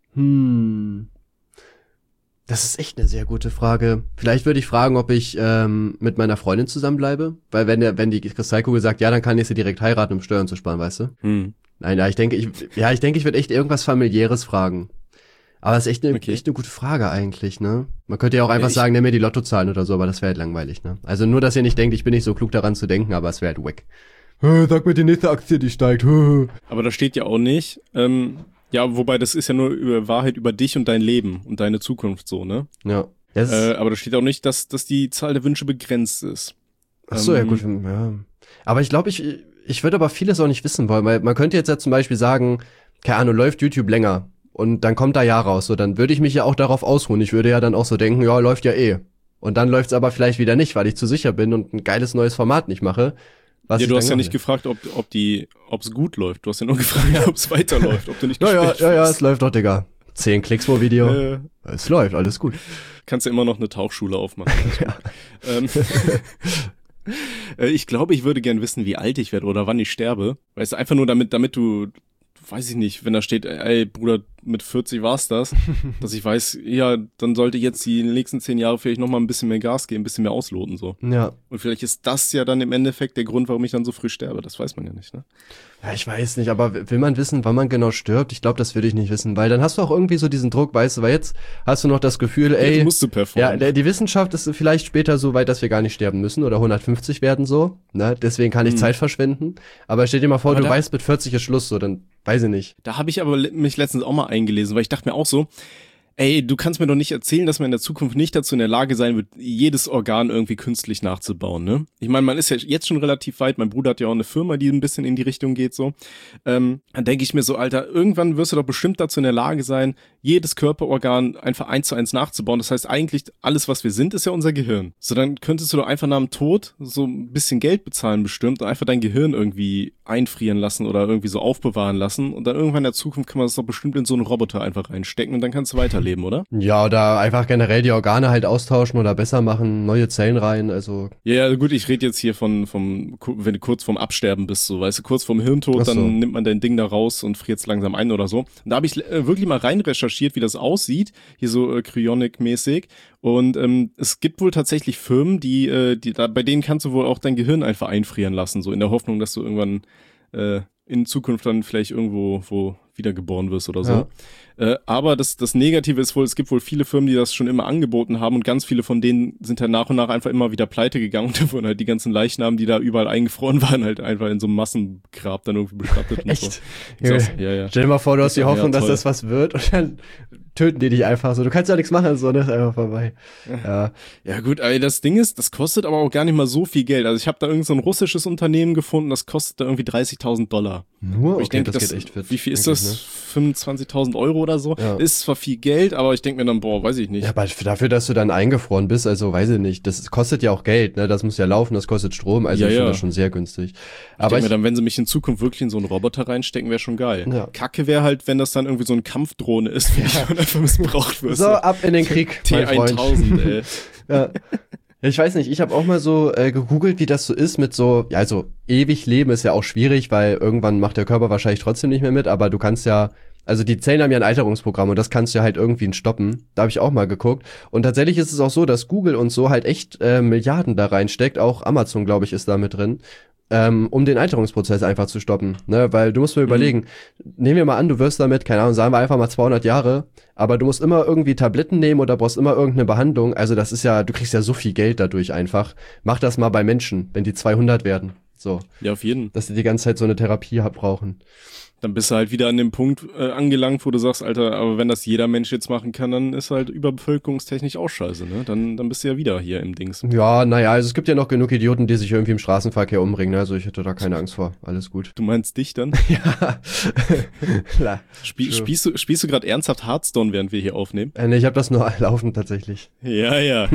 Das ist echt eine sehr gute Frage. Vielleicht würde ich fragen, ob ich mit meiner Freundin zusammenbleibe, weil wenn die Kristallkugel sagt, ja, dann kann ich sie direkt heiraten, um Steuern zu sparen, weißt du? Nein, ja, ich denke, ich würde echt irgendwas Familiäres fragen. Aber das ist echt eine gute Frage eigentlich, ne? Man könnte ja auch einfach sagen, nimm mir die Lottozahlen oder so, aber das wäre halt langweilig, ne? Also nur, dass ihr nicht denkt, ich bin nicht so klug daran zu denken, aber es wäre halt wack. Sag mir die nächste Aktie, die steigt. Aber da steht ja auch nicht, ja, wobei das ist ja nur über Wahrheit über dich und dein Leben und deine Zukunft so, ne? Ja. Aber da steht auch nicht, dass die Zahl der Wünsche begrenzt ist. Ach so, ja gut. Ja. Aber ich glaube, ich würde aber vieles auch nicht wissen wollen, weil man könnte jetzt ja zum Beispiel sagen, keine Ahnung, läuft YouTube länger und dann kommt da ja raus, so dann würde ich mich ja auch darauf ausruhen. Ich würde ja dann auch so denken, ja, läuft ja eh. Und dann läuft's aber vielleicht wieder nicht, weil ich zu sicher bin und ein geiles neues Format nicht mache. Ja, du hast ja nicht gefragt, ob's gut läuft. Du hast ja nur gefragt, ob's weiterläuft, ob du nicht gesperrt ja, es läuft doch, Digga. 10 Klicks pro Video. Es läuft, alles gut. Kannst ja immer noch eine Tauchschule aufmachen. Ich glaube, ich würde gern wissen, wie alt ich werde oder wann ich sterbe. Weißt du, einfach nur damit du, weiß ich nicht, wenn da steht, ey, Bruder, mit 40 war's das, dass ich weiß, ja, dann sollte jetzt die nächsten 10 Jahre vielleicht noch mal ein bisschen mehr Gas geben, ein bisschen mehr ausloten, so. Ja. Und vielleicht ist das ja dann im Endeffekt der Grund, warum ich dann so früh sterbe. Das weiß man ja nicht, ne? Ja, ich weiß nicht, aber will man wissen, wann man genau stirbt? Ich glaube, das würde ich nicht wissen, weil dann hast du auch irgendwie so diesen Druck, weißt du, weil jetzt hast du noch das Gefühl, ey, jetzt musst du performen. Ja, die Wissenschaft ist vielleicht später so weit, dass wir gar nicht sterben müssen oder 150 werden so, ne? Deswegen kann ich Zeit verschwenden. Aber stell dir mal vor, aber du weißt, mit 40 ist Schluss, so, dann weiß ich nicht. Da habe ich aber mich letztens auch mal eingelesen, weil ich dachte mir auch so, ey, du kannst mir doch nicht erzählen, dass man in der Zukunft nicht dazu in der Lage sein wird, jedes Organ irgendwie künstlich nachzubauen, ne? Ich meine, man ist ja jetzt schon relativ weit, mein Bruder hat ja auch eine Firma, die ein bisschen in die Richtung geht, so. Dann denke ich mir so, Alter, irgendwann wirst du doch bestimmt dazu in der Lage sein, jedes Körperorgan einfach 1:1 nachzubauen. Das heißt, eigentlich alles, was wir sind, ist ja unser Gehirn. So, dann könntest du doch einfach nach dem Tod so ein bisschen Geld bezahlen bestimmt und einfach dein Gehirn irgendwie einfrieren lassen oder irgendwie so aufbewahren lassen und dann irgendwann in der Zukunft kann man das doch bestimmt in so einen Roboter einfach reinstecken und dann kannst du weiterleben, oder? Ja, oder einfach generell die Organe halt austauschen oder besser machen, neue Zellen rein, also. Ja, gut, ich rede jetzt hier wenn du kurz vorm Absterben bist, so, weißt du, kurz vorm Hirntod, dann nimmt man dein Ding da raus und friert es langsam ein oder so. Und da habe ich wirklich mal rein recherchiert, wie das aussieht, hier so Cryonic-mäßig. Und es gibt wohl tatsächlich Firmen, bei denen kannst du wohl auch dein Gehirn einfach einfrieren lassen, so in der Hoffnung, dass du irgendwann in Zukunft dann vielleicht irgendwo wiedergeboren wirst oder so. Ja. Aber das Negative ist wohl, es gibt wohl viele Firmen, die das schon immer angeboten haben und ganz viele von denen sind halt nach und nach einfach immer wieder pleite gegangen und da wurden halt die ganzen Leichnamen, die da überall eingefroren waren, halt einfach in so einem Massengrab dann irgendwie bestattet. Echt? Und so. Ja. Stell dir mal vor, du hast die Hoffnung, dass das was wird und dann töten die dich einfach so. Du kannst ja nichts machen, so, ne? Ist einfach vorbei. Ja. Ja gut, aber das Ding ist, das kostet aber auch gar nicht mal so viel Geld. Also ich habe da irgend so ein russisches Unternehmen gefunden, das kostet da irgendwie $30.000. Nur? Und ich denke, das geht echt fit. wie viel ist das? 25.000 Euro oder so? Ja. Ist zwar viel Geld, aber ich denke mir dann, boah, weiß ich nicht. Ja, aber dafür, dass du dann eingefroren bist, also weiß ich nicht, das kostet ja auch Geld, ne? Das muss ja laufen, das kostet Strom, also Ja, ich finde ja. das schon sehr günstig. Ich Aber denke mir dann, wenn sie mich in Zukunft wirklich in so einen Roboter reinstecken, wäre schon geil. Ja. Kacke wäre halt, wenn das dann irgendwie so eine Kampfdrohne ist, wie ich einfach missbraucht wird. so, ab in den Krieg, mein Freund. T1000, ey. Ja. Ja, ich weiß nicht, ich habe auch mal so gegoogelt, wie das so ist mit so, ja, also ewig leben ist ja auch schwierig, weil irgendwann macht der Körper wahrscheinlich trotzdem nicht mehr mit, aber du kannst ja, also die Zellen haben ja ein Alterungsprogramm und das kannst du ja halt irgendwie stoppen. Da habe ich auch mal geguckt. Und tatsächlich ist es auch so, dass Google und so halt echt Milliarden da reinsteckt, auch Amazon, glaube ich, ist da mit drin, um den Alterungsprozess einfach zu stoppen, ne, weil du musst mir überlegen, nehmen wir mal an, du wirst damit, keine Ahnung, sagen wir einfach mal 200 Jahre, aber du musst immer irgendwie Tabletten nehmen oder brauchst immer irgendeine Behandlung, also das ist ja, du kriegst ja so viel Geld dadurch einfach. Mach das mal bei Menschen, wenn die 200 werden, so. Ja, auf jeden. Dass die die ganze Zeit so eine Therapie brauchen. Dann bist du halt wieder an dem Punkt angelangt, wo du sagst, Alter, aber wenn das jeder Mensch jetzt machen kann, dann ist halt überbevölkerungstechnisch auch scheiße, ne? Dann bist du ja wieder hier im Dings. Ja, naja, also es gibt ja noch genug Idioten, die sich irgendwie im Straßenverkehr umbringen, ne? Also ich hätte da keine Angst vor, alles gut. Du meinst dich dann? Ja, klar. Spielst du gerade ernsthaft Hearthstone, während wir hier aufnehmen? Nee, ich habe das nur laufen tatsächlich. Ja, ja.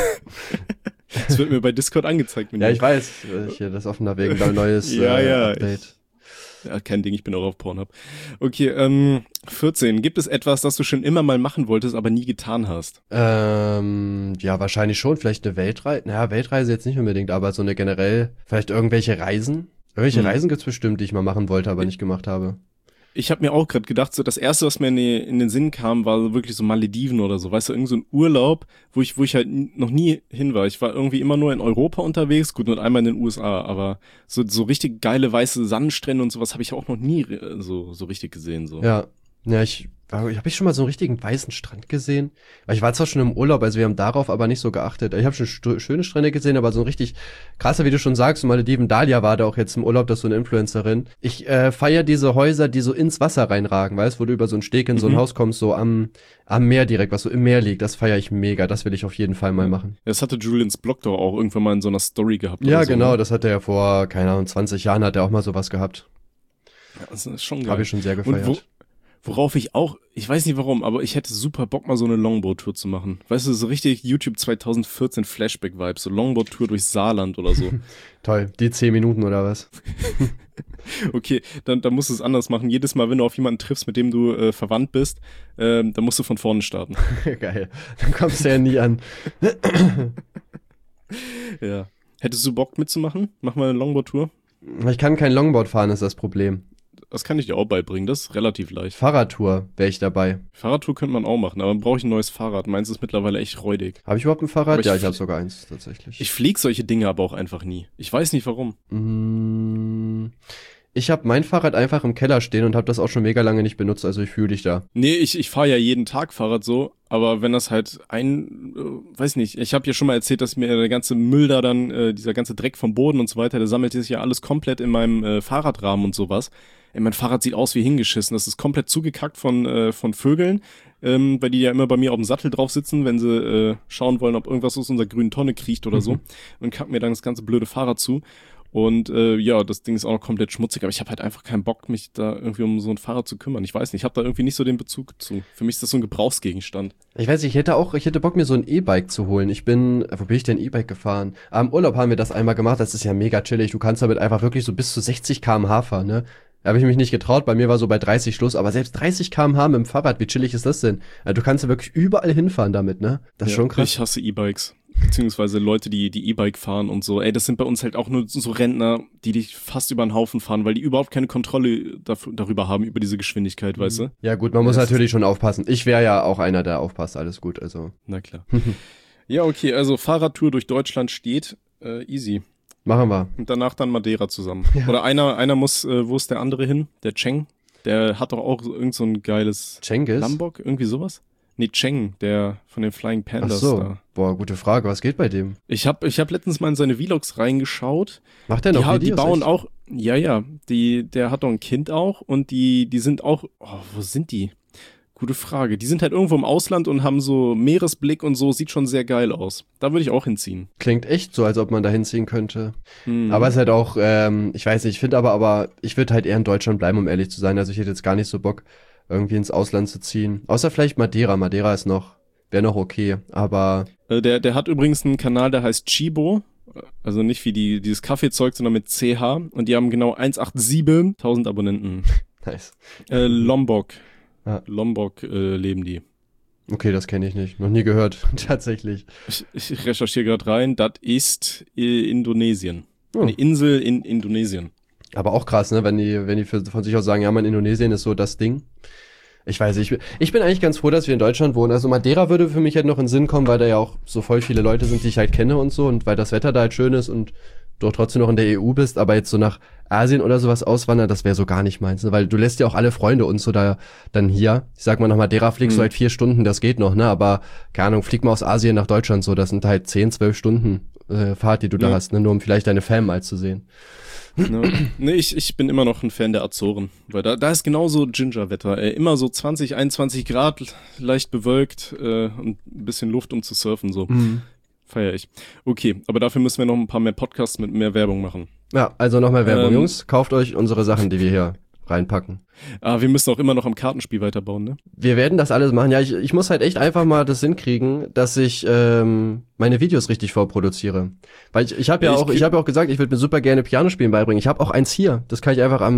Das wird mir bei Discord angezeigt. Ja, ich weiß, hier das offener wegen dein neues ja, Update. Ja, kein Ding, ich bin auch auf Pornhub. Okay, 14. Gibt es etwas, das du schon immer mal machen wolltest, aber nie getan hast? Ja, wahrscheinlich schon. Vielleicht eine Weltreise. Naja, Weltreise jetzt nicht unbedingt, aber so eine generell, vielleicht irgendwelche Reisen. Irgendwelche Reisen gibt's bestimmt, die ich mal machen wollte, aber nicht gemacht habe. Ich habe mir auch gerade gedacht, so das erste, was mir in den Sinn kam, war so wirklich so Malediven oder so, weißt du, irgend so ein Urlaub, wo ich halt noch nie hin war. Ich war irgendwie immer nur in Europa unterwegs, gut, und einmal in den USA, aber so richtig geile weiße Sandstrände und sowas habe ich auch noch nie so richtig gesehen, so. Ja, habe ich schon mal so einen richtigen weißen Strand gesehen? Weil ich war zwar schon im Urlaub, also wir haben darauf aber nicht so geachtet. Ich habe schon schöne Strände gesehen, aber so ein richtig krasser, wie du schon sagst, Malediven, Dalia war da auch jetzt im Urlaub, das ist so eine Influencerin. Ich feiere diese Häuser, die so ins Wasser reinragen, weißt, wo du über so einen Steg in so ein Haus kommst, so am Meer direkt, was so im Meer liegt. Das feiere ich mega, das will ich auf jeden Fall mal machen. Das hatte Julians Blog doch auch irgendwann mal in so einer Story gehabt. Ja, oder so, genau, ne? das hat er ja vor, keine Ahnung, 20 Jahren hat er auch mal sowas gehabt. Ja, das ist schon geil. Habe ich schon sehr gefeiert. Worauf ich auch, ich weiß nicht warum, aber ich hätte super Bock, mal so eine Longboard-Tour zu machen. Weißt du, so richtig YouTube 2014 Flashback-Vibes, so Longboard-Tour durch Saarland oder so. Toll, die 10 Minuten oder was? Okay, dann musst du es anders machen. Jedes Mal, wenn du auf jemanden triffst, mit dem du verwandt bist, dann musst du von vorne starten. Geil, dann kommst du ja nie an. Ja. Hättest du Bock mitzumachen? Mach mal eine Longboard-Tour. Ich kann kein Longboard fahren, ist das Problem. Das kann ich dir auch beibringen, das ist relativ leicht. Fahrradtour wäre ich dabei. Fahrradtour könnte man auch machen, aber man braucht ein neues Fahrrad. Meins ist mittlerweile echt räudig. Habe ich überhaupt ein Fahrrad? Aber Ja, ich habe sogar eins, tatsächlich. Ich fliege solche Dinge aber auch einfach nie. Ich weiß nicht warum. Ich habe mein Fahrrad einfach im Keller stehen und habe das auch schon mega lange nicht benutzt, also ich fühle dich da. Nee, ich fahre ja jeden Tag Fahrrad so, aber wenn das halt weiß nicht, ich habe ja schon mal erzählt, dass mir der ganze Müll da dann, dieser ganze Dreck vom Boden und so weiter, der sammelt sich ja alles komplett in meinem Fahrradrahmen und sowas. Mein Fahrrad sieht aus wie hingeschissen, das ist komplett zugekackt von Vögeln, weil die ja immer bei mir auf dem Sattel drauf sitzen, wenn sie schauen wollen, ob irgendwas aus unserer grünen Tonne kriecht oder so, und kacken mir dann das ganze blöde Fahrrad zu. Und ja, das Ding ist auch noch komplett schmutzig, aber ich habe halt einfach keinen Bock, mich da irgendwie um so ein Fahrrad zu kümmern. Ich weiß nicht, ich habe da irgendwie nicht so den Bezug zu. Für mich ist das so ein Gebrauchsgegenstand. Ich weiß, ich hätte Bock, mir so ein E-Bike zu holen. Wo bin ich denn E-Bike gefahren? Im Urlaub haben wir das einmal gemacht, das ist ja mega chillig. Du kannst damit einfach wirklich so bis zu 60 km/h fahren, ne? Da habe ich mich nicht getraut, bei mir war so bei 30 Schluss, aber selbst 30 km/h mit dem Fahrrad, wie chillig ist das denn? Also, du kannst ja wirklich überall hinfahren damit, ne? Das ist schon krass. Ich hasse E-Bikes. Beziehungsweise Leute, die E-Bike fahren und so. Ey, das sind bei uns halt auch nur so Rentner, die dich fast über den Haufen fahren, weil die überhaupt keine Kontrolle darüber haben, über diese Geschwindigkeit, weißt du? Ja gut, man muss natürlich schon aufpassen. Ich wäre ja auch einer, der aufpasst, alles gut, also. Na klar. Ja, okay, also Fahrradtour durch Deutschland steht, easy. Machen wir. Und danach dann Madeira zusammen. Ja. Oder einer muss, wo ist der andere hin? Der Cheng? Der hat doch auch irgend so ein geiles Cengiz? Lombok, irgendwie sowas? Nee, Cheng, der von den Flying Ach Pandas so. da. Boah, gute Frage, was geht bei dem? Ich hab letztens mal in seine Vlogs reingeschaut. Macht der noch Die Videos? bauen echt? auch, ja, der hat doch ein Kind auch und die sind auch, wo sind die? Gute Frage. Die sind halt irgendwo im Ausland und haben so Meeresblick und so, sieht schon sehr geil aus. Da würde ich auch hinziehen. Klingt echt so, als ob man da hinziehen könnte. Aber es ist halt auch, ich weiß nicht, ich finde aber ich würde halt eher in Deutschland bleiben, um ehrlich zu sein. Also ich hätte jetzt gar nicht so Bock, irgendwie ins Ausland zu ziehen. Außer vielleicht Madeira. Madeira wäre noch okay, aber... Der hat übrigens einen Kanal, der heißt Chibo. Also nicht wie dieses Kaffeezeug, sondern mit CH. Und die haben genau 187.000 Abonnenten. Nice. Lombok. Ja. Lombok leben die. Okay, das kenne ich nicht. Noch nie gehört, tatsächlich. Ich recherchiere gerade rein. Das ist Indonesien. Oh. Eine Insel in Indonesien. Aber auch krass, ne, wenn die von sich aus sagen, ja, man, Indonesien ist so das Ding. Ich weiß nicht, ich bin eigentlich ganz froh, dass wir in Deutschland wohnen. Also Madeira würde für mich halt noch in den Sinn kommen, weil da ja auch so voll viele Leute sind, die ich halt kenne und so und weil das Wetter da halt schön ist und du auch trotzdem noch in der EU bist, aber jetzt so nach Asien oder sowas auswandern, das wäre so gar nicht meins, ne? Weil du lässt ja auch alle Freunde und so da dann hier. Ich sag mal, nach Madeira fliegst du halt 4 Stunden, das geht noch, ne? Aber, keine Ahnung, flieg mal aus Asien nach Deutschland so, das sind halt 10, 12 Stunden Fahrt, die du da hast, ne? Nur um vielleicht deine Fam mal zu sehen. Ne, ich bin immer noch ein Fan der Azoren, weil da ist genauso Ginger-Wetter. Immer so 20, 21 Grad, leicht bewölkt und ein bisschen Luft, um zu surfen, so. Feier ich. Okay, aber dafür müssen wir noch ein paar mehr Podcasts mit mehr Werbung machen. Ja, also noch mehr Werbung. Jungs, kauft euch unsere Sachen, die wir hier reinpacken. Wir müssen auch immer noch am Kartenspiel weiterbauen, ne? Wir werden das alles machen. Ja, ich muss halt echt einfach mal das hinkriegen, dass ich meine Videos richtig vorproduziere. Weil ich habe ja auch gesagt, ich würde mir super gerne Pianospielen beibringen. Ich habe auch eins hier. Das kann ich einfach am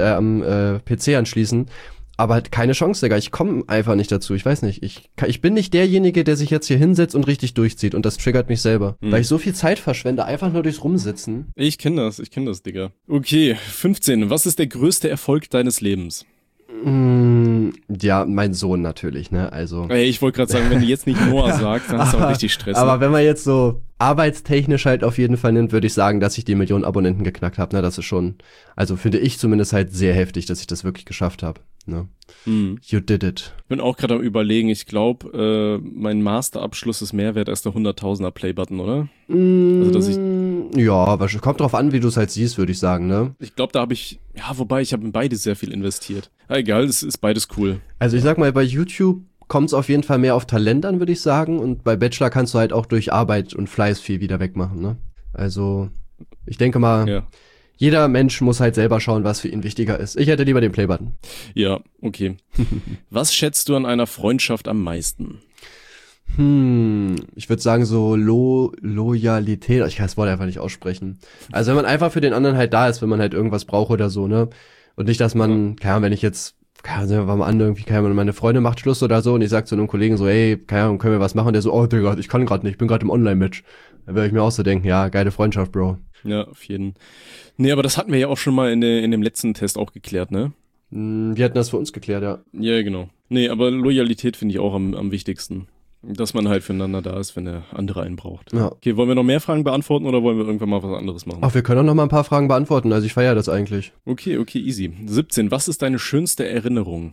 PC anschließen. Aber halt keine Chance, Digga. Ich komme einfach nicht dazu. Ich weiß nicht. Ich bin nicht derjenige, der sich jetzt hier hinsetzt und richtig durchzieht. Und das triggert mich selber. Weil ich so viel Zeit verschwende, einfach nur durchs Rumsitzen. Ich kenn das, Digga. Okay, 15. Was ist der größte Erfolg deines Lebens? Ja, mein Sohn natürlich, ne? Also. Ey, ich wollte gerade sagen, wenn du jetzt nicht Noah sagst, dann hast du auch richtig Stress. Aber wenn man jetzt so arbeitstechnisch halt auf jeden Fall nimmt, würde ich sagen, dass ich die Million Abonnenten geknackt habe. Ne? Das ist schon, also finde ich zumindest halt sehr heftig, dass ich das wirklich geschafft habe. Ne? You did it. Ich bin auch gerade am Überlegen, ich glaube, mein Masterabschluss ist mehr wert als der 100.000er Playbutton, oder? Also, dass ich ja, aber kommt drauf an, wie du es halt siehst, würde ich sagen, ne? Ich glaube, da habe ich in beides sehr viel investiert. Egal, es ist beides cool. Also ich sag mal, bei YouTube kommt es auf jeden Fall mehr auf Talent an, würde ich sagen. Und bei Bachelor kannst du halt auch durch Arbeit und Fleiß viel wieder wegmachen, ne? Also, ich denke mal, jeder Mensch muss halt selber schauen, was für ihn wichtiger ist. Ich hätte lieber den Playbutton. Ja, okay. Was schätzt du an einer Freundschaft am meisten? Ich würde sagen so Loyalität. Ich kann das Wort einfach nicht aussprechen. Also wenn man einfach für den anderen halt da ist, wenn man halt irgendwas braucht oder so, ne? Und nicht, dass man, keine Ahnung, wenn ich jetzt, keine Ahnung, sagen wir mal an, irgendwie, keine Ahnung, meine Freundin macht Schluss oder so und ich sag zu einem Kollegen so, ey, keine Ahnung, können wir was machen? Und der so, oh Digga, ich kann gerade nicht, ich bin gerade im Online-Match. Da würde ich mir auch so denken, ja, geile Freundschaft, Bro. Ja, auf jeden. Nee, aber das hatten wir ja auch schon mal in dem letzten Test auch geklärt, ne? Wir hatten das für uns geklärt, ja. Ja, genau. Nee, aber Loyalität finde ich auch am wichtigsten. Dass man halt füreinander da ist, wenn der andere einen braucht. Ja. Okay, wollen wir noch mehr Fragen beantworten oder wollen wir irgendwann mal was anderes machen? Ach, wir können auch noch mal ein paar Fragen beantworten. Also ich feiere das eigentlich. Okay, easy. 17. Was ist deine schönste Erinnerung?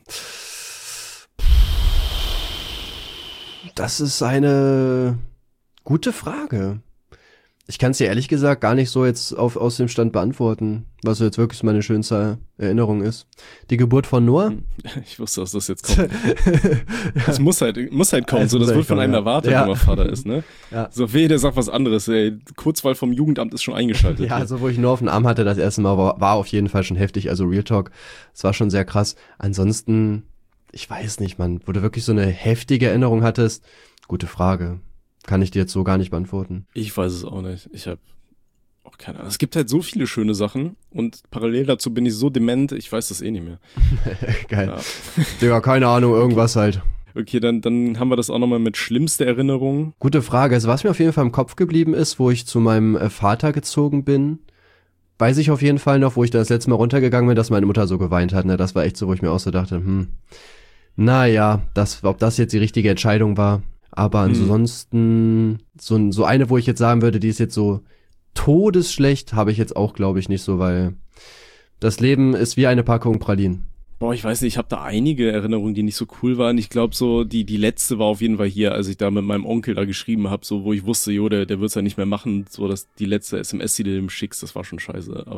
Das ist eine gute Frage. Ich kann es dir ehrlich gesagt gar nicht so jetzt aus dem Stand beantworten, was jetzt wirklich meine schönste Erinnerung ist. Die Geburt von Noah. Ich wusste, dass das jetzt kommt. Das muss halt kommen. So, das wird von einem erwartet, wenn man Vater ist, ne? Ja. So weh, der sagt was anderes, ey. Kurzwahl vom Jugendamt ist schon eingeschaltet. Ja, also wo ich nur auf den Arm hatte, das erste Mal war auf jeden Fall schon heftig. Also Real Talk, es war schon sehr krass. Ansonsten, ich weiß nicht, Mann, wo du wirklich so eine heftige Erinnerung hattest, gute Frage. Kann ich dir jetzt so gar nicht beantworten. Ich weiß es auch nicht. Ich habe auch keine Ahnung. Es gibt halt so viele schöne Sachen und parallel dazu bin ich so dement, ich weiß das eh nicht mehr. Geil. Ja. Digga, keine Ahnung, irgendwas halt. Okay, dann haben wir das auch nochmal mit schlimmste Erinnerungen. Gute Frage. Also was mir auf jeden Fall im Kopf geblieben ist, wo ich zu meinem Vater gezogen bin, weiß ich auf jeden Fall noch, wo ich da das letzte Mal runtergegangen bin, dass meine Mutter so geweint hat. Ne? Das war echt so, wo ich mir auch so dachte, naja, ob das jetzt die richtige Entscheidung war. Aber ansonsten, so eine, wo ich jetzt sagen würde, die ist jetzt so todesschlecht, habe ich jetzt auch, glaube ich, nicht so, weil das Leben ist wie eine Packung Pralinen. Boah, ich weiß nicht, ich habe da einige Erinnerungen, die nicht so cool waren. Ich glaube so, die letzte war auf jeden Fall hier, als ich da mit meinem Onkel da geschrieben habe, so wo ich wusste, der wird's ja nicht mehr machen, so dass die letzte SMS, die du dem schickst, das war schon scheiße. Aber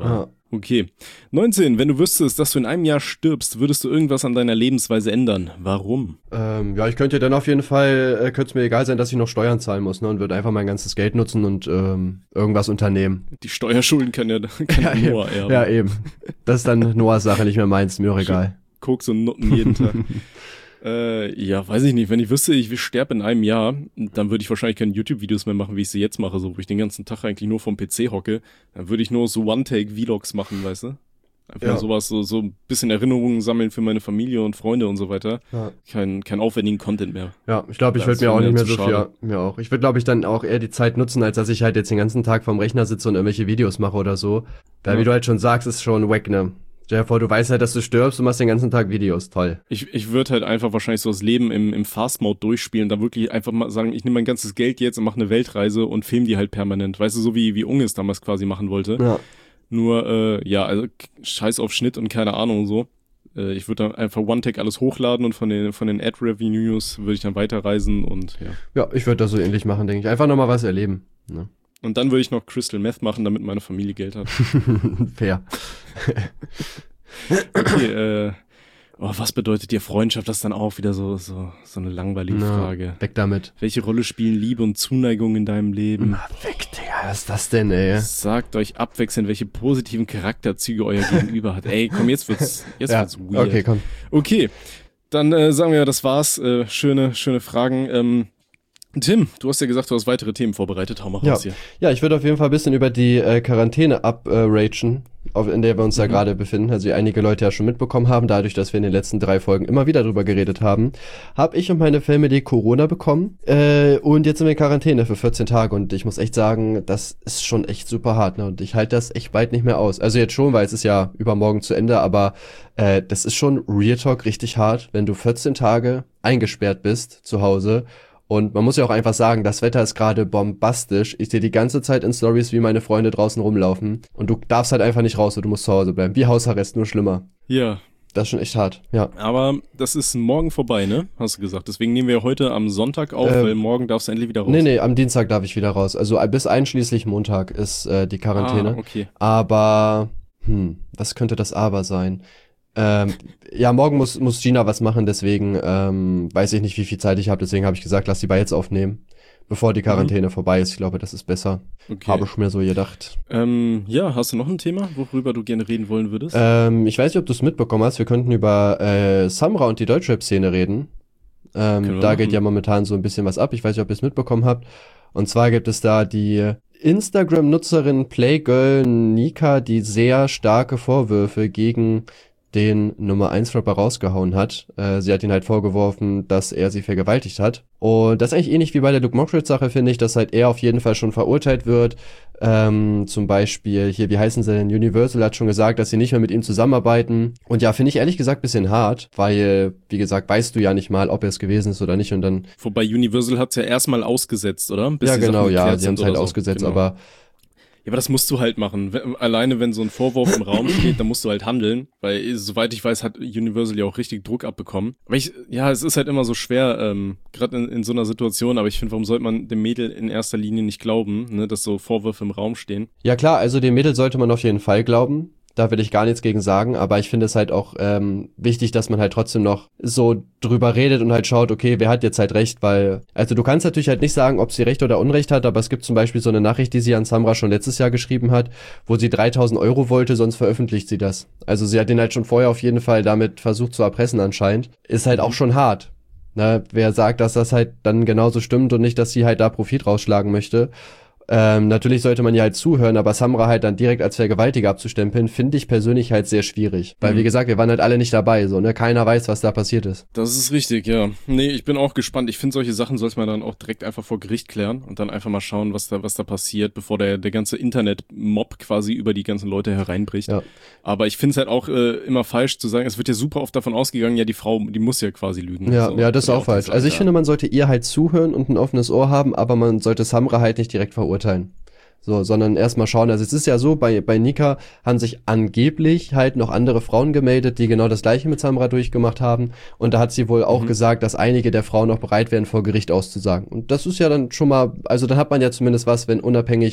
Okay. 19. Wenn du wüsstest, dass du in einem Jahr stirbst, würdest du irgendwas an deiner Lebensweise ändern? Warum? Ja, ich könnte dann auf jeden Fall, könnte es mir egal sein, dass ich noch Steuern zahlen muss, ne, und würde einfach mein ganzes Geld nutzen und irgendwas unternehmen. Die Steuerschulden kann Noah erben. Ja, eben. Das ist dann Noahs Sache, nicht mehr meins, mir auch egal. Koks und Nutten jeden Tag. Ja, weiß ich nicht. Wenn ich wüsste, ich sterbe in einem Jahr, dann würde ich wahrscheinlich keine YouTube-Videos mehr machen, wie ich sie jetzt mache, so wo ich den ganzen Tag eigentlich nur vom PC hocke. Dann würde ich nur so One-Take-Vlogs machen, weißt du? Einfach sowas, so ein bisschen Erinnerungen sammeln für meine Familie und Freunde und so weiter. Ja. Kein aufwendigen Content mehr. Ja, ich glaube, ich würde mir auch nicht mehr so viel, mir auch. Ich würde, glaube ich, dann auch eher die Zeit nutzen, als dass ich halt jetzt den ganzen Tag vorm Rechner sitze und irgendwelche Videos mache oder so. Weil, wie du halt schon sagst, ist schon wack, ne? Stell dir vor, du weißt halt, dass du stirbst und machst den ganzen Tag Videos. Toll. Ich würde halt einfach wahrscheinlich so das Leben im Fast-Mode durchspielen, da wirklich einfach mal sagen, ich nehme mein ganzes Geld jetzt und mache eine Weltreise und film die halt permanent. Weißt du, so wie Unge es damals quasi machen wollte. Ja. Nur, also scheiß auf Schnitt und keine Ahnung und so. Ich würde dann einfach One-Take alles hochladen und von den Ad-Revenues würde ich dann weiterreisen und ja. Ja, ich würde das so ähnlich machen, denke ich. Einfach nochmal was erleben. Ne? Und dann würde ich noch Crystal Meth machen, damit meine Familie Geld hat. Fair. Okay, was bedeutet dir Freundschaft? Das ist dann auch wieder so eine langweilige Frage. Weg damit. Welche Rolle spielen Liebe und Zuneigung in deinem Leben? Na, weg, Digga, was ist das denn, ey? Sagt euch abwechselnd, welche positiven Charakterzüge euer Gegenüber hat. Ey, komm, jetzt wird's weird. Okay, komm. Okay, dann sagen wir, das war's. Schöne Fragen. Tim, du hast ja gesagt, du hast weitere Themen vorbereitet. Hau mal raus hier. Ja, ich würde auf jeden Fall ein bisschen über die Quarantäne abragen, in der wir uns da gerade befinden. Also wie einige Leute ja schon mitbekommen haben, dadurch, dass wir in den letzten 3 Folgen immer wieder drüber geredet haben, habe ich und meine Family Corona bekommen und jetzt sind wir in Quarantäne für 14 Tage und ich muss echt sagen, das ist schon echt super hart, ne? Und ich halte das echt bald nicht mehr aus. Also jetzt schon, weil es ist ja übermorgen zu Ende, aber das ist schon Real Talk richtig hart, wenn du 14 Tage eingesperrt bist zu Hause. Und man muss ja auch einfach sagen, das Wetter ist gerade bombastisch. Ich sehe die ganze Zeit in Stories, wie meine Freunde draußen rumlaufen. Und du darfst halt einfach nicht raus, du musst zu Hause bleiben. Wie Hausarrest, nur schlimmer. Ja. Das ist schon echt hart, ja. Aber das ist morgen vorbei, ne? Hast du gesagt. Deswegen nehmen wir heute am Sonntag auf, weil morgen darfst du endlich wieder raus. Nee, am Dienstag darf ich wieder raus. Also bis einschließlich Montag ist die Quarantäne. Okay. Aber, was könnte das aber sein? Ja, morgen muss Gina was machen, deswegen weiß ich nicht, wie viel Zeit ich habe. Deswegen habe ich gesagt, lass die bei jetzt aufnehmen, bevor die Quarantäne vorbei ist. Ich glaube, das ist besser. Okay. Habe ich mir so gedacht. Ja, hast du noch ein Thema, worüber du gerne reden wollen würdest? Ich weiß nicht, ob du es mitbekommen hast. Wir könnten über Samra und die Deutschrap-Szene reden. Da geht ja momentan so ein bisschen was ab. Ich weiß nicht, ob ihr es mitbekommen habt. Und zwar gibt es da die Instagram-Nutzerin Playgirl Nika, die sehr starke Vorwürfe gegen den Nummer 1 Rapper rausgehauen hat. Sie hat ihn halt vorgeworfen, dass er sie vergewaltigt hat. Und das ist eigentlich ähnlich wie bei der Luke Mockridge-Sache, finde ich, dass halt er auf jeden Fall schon verurteilt wird. Zum Beispiel hier, wie heißen sie denn? Universal hat schon gesagt, dass sie nicht mehr mit ihm zusammenarbeiten. Und ja, finde ich ehrlich gesagt ein bisschen hart, weil, wie gesagt, weißt du ja nicht mal, ob er es gewesen ist oder nicht. Und dann. Wobei Universal hat's ja erstmal ausgezeit, oder? Bis ja, genau, ja, sie haben es halt ausgesetzt, genau. Aber ja, aber das musst du halt machen. Alleine, wenn so ein Vorwurf im Raum steht, dann musst du halt handeln. Weil, soweit ich weiß, hat Universal ja auch richtig Druck abbekommen. Aber es ist halt immer so schwer, gerade in so einer Situation. Aber ich finde, warum sollte man dem Mädel in erster Linie nicht glauben, ne, dass so Vorwürfe im Raum stehen? Ja klar, also dem Mädel sollte man auf jeden Fall glauben. Da will ich gar nichts gegen sagen, aber ich finde es halt auch wichtig, dass man halt trotzdem noch so drüber redet und halt schaut, okay, wer hat jetzt halt recht, weil, also du kannst natürlich halt nicht sagen, ob sie Recht oder Unrecht hat, aber es gibt zum Beispiel so eine Nachricht, die sie an Samra schon letztes Jahr geschrieben hat, wo sie 3.000 Euro wollte, sonst veröffentlicht sie das. Also sie hat den halt schon vorher auf jeden Fall damit versucht zu erpressen anscheinend. Ist halt auch schon hart. Ne? Wer sagt, dass das halt dann genauso stimmt und nicht, dass sie halt da Profit rausschlagen möchte. Natürlich sollte man ja halt zuhören, aber Samra halt dann direkt als Vergewaltiger abzustempeln, finde ich persönlich halt sehr schwierig. Weil, wie gesagt, wir waren halt alle nicht dabei, so, ne? Keiner weiß, was da passiert ist. Das ist richtig, ja. Nee, ich bin auch gespannt. Ich finde, solche Sachen sollte man dann auch direkt einfach vor Gericht klären und dann einfach mal schauen, was da passiert, bevor der ganze Internet-Mob quasi über die ganzen Leute hereinbricht. Ja. Aber ich finde es halt auch immer falsch zu sagen, es wird ja super oft davon ausgegangen, ja, die Frau, die muss ja quasi lügen. Ja, so. Ja, das ist auch falsch. Also ich finde, man sollte ihr halt zuhören und ein offenes Ohr haben, aber man sollte Samra halt nicht direkt verurteilen. So, sondern erstmal schauen. Also es ist ja so, bei Nika haben sich angeblich halt noch andere Frauen gemeldet, die genau das gleiche mit Samra durchgemacht haben. Und da hat sie wohl auch gesagt, dass einige der Frauen auch bereit wären, vor Gericht auszusagen. Und das ist ja dann schon mal, also dann hat man ja zumindest was, wenn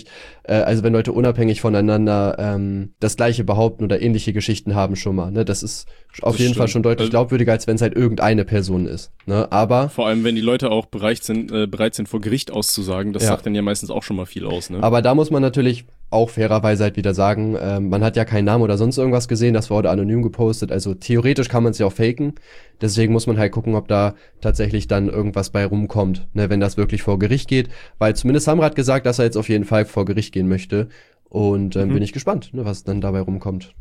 wenn Leute unabhängig voneinander das Gleiche behaupten oder ähnliche Geschichten haben schon mal. Ne? Das ist auf jeden Fall schon deutlich glaubwürdiger, als wenn es halt irgendeine Person ist. Ne? Aber vor allem, wenn die Leute auch bereit sind, vor Gericht auszusagen, das sagt dann ja meistens auch schon mal viel aus. Ne? Aber da muss man natürlich auch fairerweise halt wieder sagen, man hat ja keinen Namen oder sonst irgendwas gesehen, das wurde anonym gepostet, also theoretisch kann man es ja auch faken, deswegen muss man halt gucken, ob da tatsächlich dann irgendwas bei rumkommt, ne, wenn das wirklich vor Gericht geht, weil zumindest Samra hat gesagt, dass er jetzt auf jeden Fall vor Gericht gehen möchte und bin ich gespannt, ne, was dann dabei rumkommt.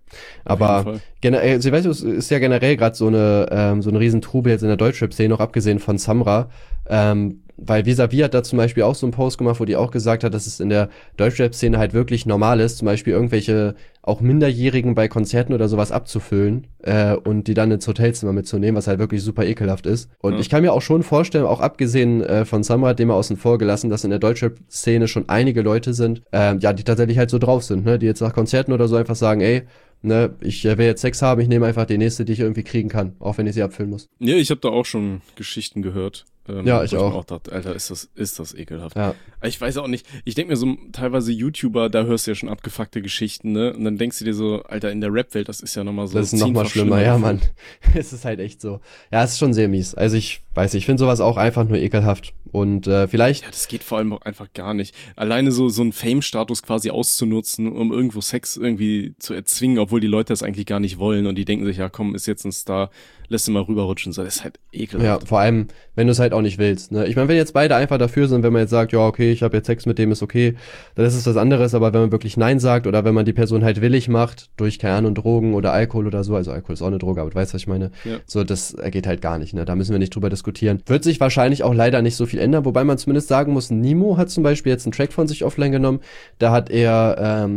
Aber generell, also, weißt du, es ist ja generell gerade so eine riesen Trubel jetzt in der Deutschrap-Szene, noch abgesehen von Samra, weil Vis-a-vis hat da zum Beispiel auch so einen Post gemacht, wo die auch gesagt hat, dass es in der Deutschrap-Szene halt wirklich normal ist, zum Beispiel irgendwelche auch Minderjährigen bei Konzerten oder sowas abzufüllen und die dann ins Hotelzimmer mitzunehmen, was halt wirklich super ekelhaft ist. Und ich kann mir auch schon vorstellen, auch abgesehen von Samra, den wir außen vor gelassen, dass in der Deutschrap-Szene schon einige Leute sind, die tatsächlich halt so drauf sind, ne, die jetzt nach Konzerten oder so einfach sagen, ey, ne, ich will jetzt Sex haben, ich nehme einfach die nächste, die ich irgendwie kriegen kann, auch wenn ich sie abfüllen muss. Ja, ich habe da auch schon Geschichten gehört. Ja, ich auch. Ich auch dachte, Alter, ist das ekelhaft. Ja. Ich weiß auch nicht, ich denke mir so, teilweise YouTuber, da hörst du ja schon abgefuckte Geschichten, ne? Und dann denkst du dir so, Alter, in der Rap-Welt, das ist ja nochmal so. Das ist nochmal schlimmer, ja, Mann. Es ist halt echt so. Ja, es ist schon sehr mies. Also ich weiß nicht, ich finde sowas auch einfach nur ekelhaft. Und vielleicht... Ja, das geht vor allem auch einfach gar nicht. Alleine so einen Fame-Status quasi auszunutzen, um irgendwo Sex irgendwie zu erzwingen, obwohl die Leute das eigentlich gar nicht wollen und die denken sich, ja komm, ist jetzt ein Star, lässt ihn mal rüberrutschen. So, das ist halt ekelhaft. Ja, vor allem, wenn du es halt auch nicht willst. Ne? Ich meine, wenn jetzt beide einfach dafür sind, wenn man jetzt sagt, ja, okay, ich habe jetzt Sex mit dem, ist okay, dann ist es was anderes. Aber wenn man wirklich Nein sagt oder wenn man die Person halt willig macht, durch, keine Ahnung, Drogen oder Alkohol oder so, also Alkohol ist auch eine Droge, aber du weißt, was ich meine. Ja. So, das geht halt gar nicht. Ne? Da müssen wir nicht drüber diskutieren. Wird sich wahrscheinlich auch leider nicht so viel ändern, wobei man zumindest sagen muss, Nimo hat zum Beispiel jetzt einen Track von sich offline genommen. Da hat er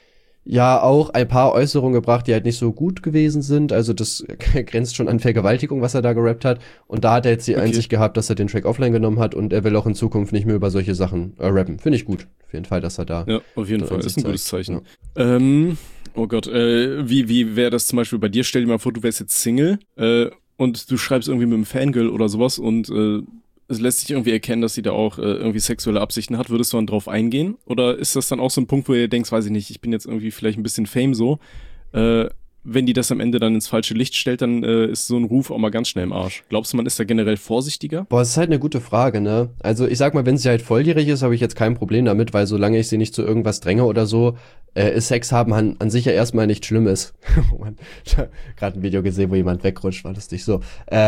auch ein paar Äußerungen gebracht, die halt nicht so gut gewesen sind. Also das grenzt schon an Vergewaltigung, was er da gerappt hat. Und da hat er jetzt die Einsicht gehabt, dass er den Track offline genommen hat und er will auch in Zukunft nicht mehr über solche Sachen rappen. Finde ich gut. Auf jeden Fall, dass er da... Ja, auf jeden Fall. Ist ein gutes Zeichen. Ja. Oh Gott, wie wäre das zum Beispiel bei dir? Stell dir mal vor, du wärst jetzt Single und du schreibst irgendwie mit einem Fangirl oder sowas und es lässt sich irgendwie erkennen, dass sie da auch irgendwie sexuelle Absichten hat. Würdest du dann drauf eingehen? Oder ist das dann auch so ein Punkt, wo ihr denkst, weiß ich nicht, ich bin jetzt irgendwie vielleicht ein bisschen Fame so. Wenn die das am Ende dann ins falsche Licht stellt, dann ist so ein Ruf auch mal ganz schnell im Arsch. Glaubst du, man ist da generell vorsichtiger? Boah, das ist halt eine gute Frage, ne? Also ich sag mal, wenn sie halt volljährig ist, habe ich jetzt kein Problem damit, weil solange ich sie nicht zu irgendwas dränge oder so, ist Sex haben an sich ja erstmal nichts Schlimmes. Oh Mann, ich hab gerade ein Video gesehen, wo jemand wegrutscht, war lustig so.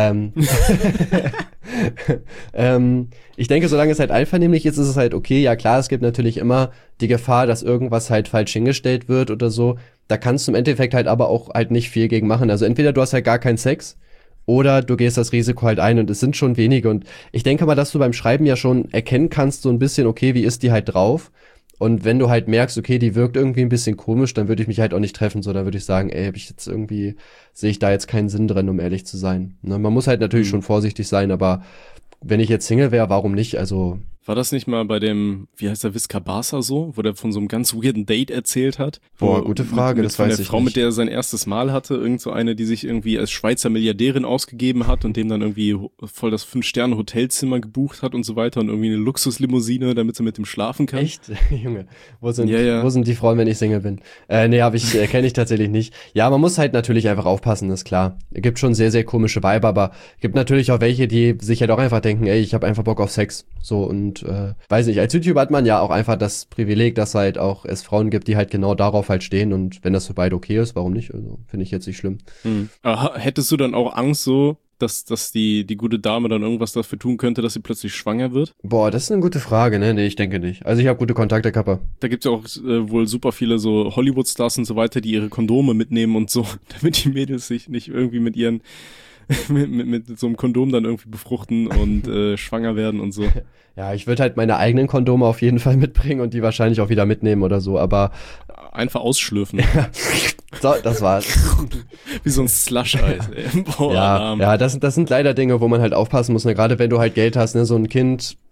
Ich denke, solange es halt einvernehmlich ist, ist es halt okay. Ja klar, es gibt natürlich immer die Gefahr, dass irgendwas halt falsch hingestellt wird oder so. Da kannst du im Endeffekt halt aber auch halt nicht viel gegen machen. Also entweder du hast halt gar keinen Sex oder du gehst das Risiko halt ein und es sind schon wenige. Und ich denke mal, dass du beim Schreiben ja schon erkennen kannst so ein bisschen, okay, wie ist die halt drauf? Und wenn du halt merkst, okay, die wirkt irgendwie ein bisschen komisch, dann würde ich mich halt auch nicht treffen. So, da würde ich sagen, ey, sehe ich da jetzt keinen Sinn drin, um ehrlich zu sein. Ne? Man muss halt natürlich schon vorsichtig sein, aber wenn ich jetzt Single wäre, warum nicht? Also... War das nicht mal bei dem, wie heißt der, Visca Barca so, wo der von so einem ganz weirden Date erzählt hat? Boah, gute Frage, das weiß ich nicht. Frau, mit der er sein erstes Mal hatte, irgend so eine, die sich irgendwie als Schweizer Milliardärin ausgegeben hat und dem dann irgendwie voll das 5-Sterne-Hotelzimmer gebucht hat und so weiter und irgendwie eine Luxuslimousine, damit sie mit dem schlafen kann. Echt? Junge, wo sind die Frauen, wenn ich Single bin? Kenne ich tatsächlich nicht. Ja, man muss halt natürlich einfach aufpassen, ist klar. Es gibt schon sehr, sehr komische Vibe, aber gibt natürlich auch welche, die sich halt auch einfach denken, ey, ich habe einfach Bock auf Sex. So, und weiß nicht, als YouTuber hat man ja auch einfach das Privileg, dass halt auch es Frauen gibt, die halt genau darauf halt stehen und wenn das für beide okay ist, warum nicht? Also finde ich jetzt nicht schlimm. Aber hättest du dann auch Angst so, dass die gute Dame dann irgendwas dafür tun könnte, dass sie plötzlich schwanger wird? Boah, das ist eine gute Frage, ne? Nee, ich denke nicht. Also ich habe gute Kontakte, Kappa. Da gibt's ja auch wohl super viele so Hollywood-Stars und so weiter, die ihre Kondome mitnehmen und so, damit die Mädels sich nicht irgendwie mit ihren mit so einem Kondom dann irgendwie befruchten und schwanger werden und so. Ja, ich würde halt meine eigenen Kondome auf jeden Fall mitbringen und die wahrscheinlich auch wieder mitnehmen oder so, aber... Einfach ausschlürfen. So, das war's. Wie so ein Slush-Eis, ey. Boah, ja, das sind leider Dinge, wo man halt aufpassen muss, ne? Gerade wenn du halt Geld hast, ne? So ein Kind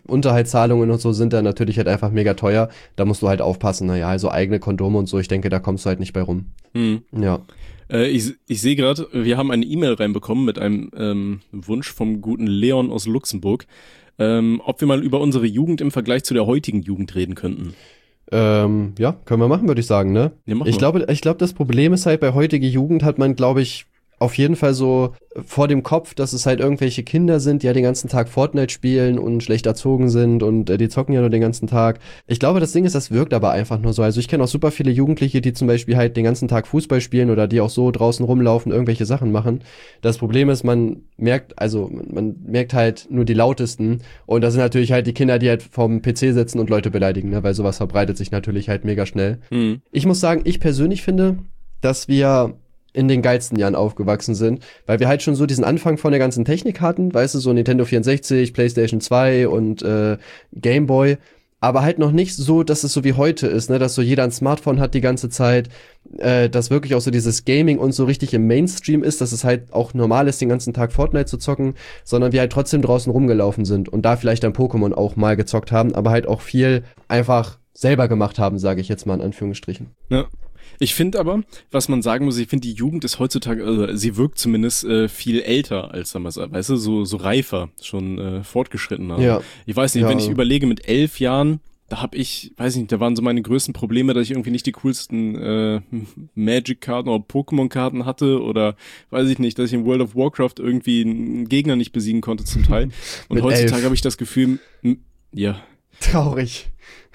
Unterhaltszahlungen und so sind dann natürlich halt einfach mega teuer. Da musst du halt aufpassen, naja, also eigene Kondome und so, ich denke, da kommst du halt nicht bei rum. Ja. Ich sehe gerade, wir haben eine E-Mail reinbekommen mit einem Wunsch vom guten Leon aus Luxemburg, ob wir mal über unsere Jugend im Vergleich zu der heutigen Jugend reden könnten. Ja, können wir machen, würde ich sagen, ne? Ja, mach Ich mal. glaube, das Problem ist halt, bei heutiger Jugend hat man, glaube ich, auf jeden Fall so vor dem Kopf, dass es halt irgendwelche Kinder sind, die ja den ganzen Tag Fortnite spielen und schlecht erzogen sind und die zocken ja nur den ganzen Tag. Ich glaube, das Ding ist, das wirkt aber einfach nur so. Also ich kenne auch super viele Jugendliche, die zum Beispiel halt den ganzen Tag Fußball spielen oder die auch so draußen rumlaufen, irgendwelche Sachen machen. Das Problem ist, man merkt halt nur die lautesten und das sind natürlich halt die Kinder, die halt vom PC sitzen und Leute beleidigen, ne? Weil sowas verbreitet sich natürlich halt mega schnell. Ich muss sagen, ich persönlich finde, dass wir in den geilsten Jahren aufgewachsen sind, weil wir halt schon so diesen Anfang von der ganzen Technik hatten, weißt du, so Nintendo 64, PlayStation 2 und Game Boy, aber halt noch nicht so, dass es so wie heute ist, ne, dass so jeder ein Smartphone hat die ganze Zeit, dass wirklich auch so dieses Gaming und so richtig im Mainstream ist, dass es halt auch normal ist, den ganzen Tag Fortnite zu zocken, sondern wir halt trotzdem draußen rumgelaufen sind und da vielleicht dann Pokémon auch mal gezockt haben, aber halt auch viel einfach selber gemacht haben, sage ich jetzt mal in Anführungsstrichen. Ja. Ich finde aber, was man sagen muss, ich finde, die Jugend ist heutzutage, also sie wirkt zumindest viel älter als damals, weißt du, so reifer, schon fortgeschrittener. Ja. Ich weiß nicht, Ja. wenn ich überlege, mit 11 Jahren, da weiß ich nicht, da waren so meine größten Probleme, dass ich irgendwie nicht die coolsten Magic-Karten oder Pokémon-Karten hatte oder weiß ich nicht, dass ich in World of Warcraft irgendwie einen Gegner nicht besiegen konnte zum Teil. Und Mit heutzutage 11. habe ich das Gefühl, ja, Traurig.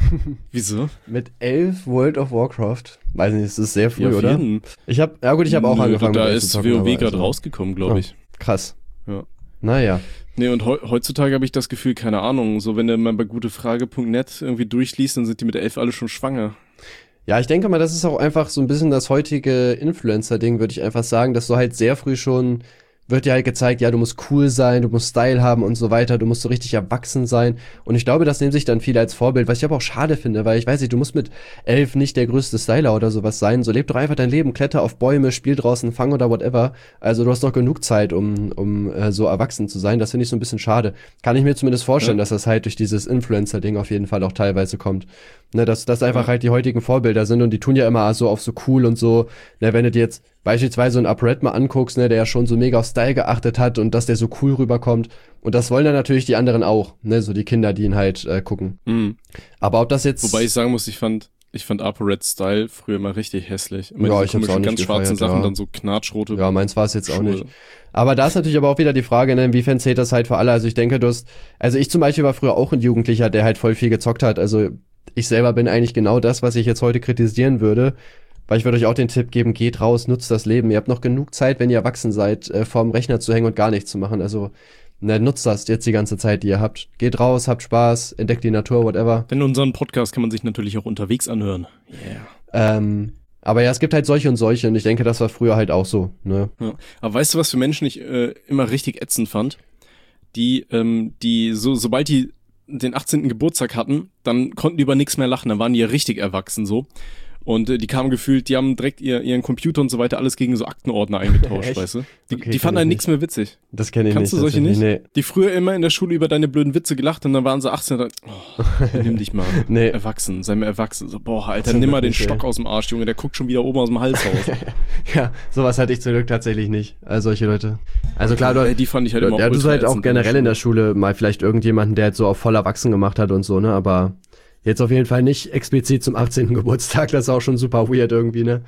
wieso? Mit 11 World of Warcraft. Weiß nicht, das ist sehr früh, Ja, auf oder? jeden. Ich habe auch angefangen. Da mit 11 ist zu zocken, WoW aber gerade also- rausgekommen, glaube ich. Krass. Ja. Naja. Nee, und heutzutage habe ich das Gefühl, keine Ahnung, so wenn du mal bei gutefrage.net irgendwie durchliest, dann sind die mit 11 alle schon schwanger. Ja, ich denke mal, das ist auch einfach so ein bisschen das heutige Influencer-Ding, würde ich einfach sagen, dass du halt sehr früh schon wird dir halt gezeigt, ja, du musst cool sein, du musst Style haben und so weiter, du musst so richtig erwachsen sein. Und ich glaube, das nehmen sich dann viele als Vorbild, was ich aber auch schade finde, weil ich weiß nicht, du musst mit 11 nicht der größte Styler oder sowas sein. So leb doch einfach dein Leben, kletter auf Bäume, spiel draußen, fang oder whatever. Also du hast doch genug Zeit, um so erwachsen zu sein. Das finde ich so ein bisschen schade. Kann ich mir zumindest vorstellen, dass das halt durch dieses Influencer-Ding auf jeden Fall auch teilweise kommt. Ne, dass das einfach halt die heutigen Vorbilder sind und die tun ja immer so auf so cool und so. Ne, wenn du dir jetzt beispielsweise einen UpRed mal anguckst, ne, der ja schon so mega auf Style geachtet hat und dass der so cool rüberkommt. Und das wollen dann natürlich die anderen auch, ne, so die Kinder, die ihn halt gucken. Mhm. Aber ob das jetzt... Wobei ich sagen muss, ich fand ApoRed Style früher immer richtig hässlich. Immer Ja, diese ich hab's auch komischen, nicht ganz schwarzen gefeiert, Sachen, ja. dann so knatschrote. Ja, meins war es jetzt auch Schuhe. nicht. Aber da ist natürlich aber auch wieder die Frage, ne, inwiefern zählt das halt für alle? Also ich denke, also ich zum Beispiel war früher auch ein Jugendlicher, der halt voll viel gezockt hat. Also ich selber bin eigentlich genau das, was ich jetzt heute kritisieren würde. Weil ich würde euch auch den Tipp geben, geht raus, nutzt das Leben. Ihr habt noch genug Zeit, wenn ihr erwachsen seid, vorm Rechner zu hängen und gar nichts zu machen. Also, ne, nutzt das jetzt die ganze Zeit, die ihr habt. Geht raus, habt Spaß, entdeckt die Natur, whatever. Denn unseren Podcast kann man sich natürlich auch unterwegs anhören. Yeah. Aber ja, es gibt halt solche und solche und ich denke, das war früher halt auch so, ne? Ja. Aber weißt du, was für Menschen ich immer richtig ätzend fand? Die sobald die den 18. Geburtstag hatten, dann konnten die über nichts mehr lachen, dann waren die ja richtig erwachsen so. Und die kamen gefühlt, die haben direkt ihren Computer und so weiter alles gegen so Aktenordner eingetauscht, Echt? weißt du? Okay, Die fanden dann nichts mehr witzig. Das kenne ich Kannst nicht. du solche nicht? Nee. Die früher immer in der Schule über deine blöden Witze gelacht und dann waren sie 18 und dann, nimm dich mal. Nee. Erwachsen, sei mal erwachsen. So, boah, Alter, Zum nimm Glück mal den nicht, Stock ey. aus dem Arsch, Junge, der guckt schon wieder oben aus dem Hals raus. Ja, sowas hatte ich zum Glück tatsächlich nicht. Also solche Leute. Also klar, Die fand ich halt immer ja, du ultra halt auch ätzend generell in der Schule mal vielleicht irgendjemanden, der halt so auf voll erwachsen gemacht hat und so, ne? Aber jetzt auf jeden Fall nicht explizit zum 18. Geburtstag, das ist auch schon super weird irgendwie, ne?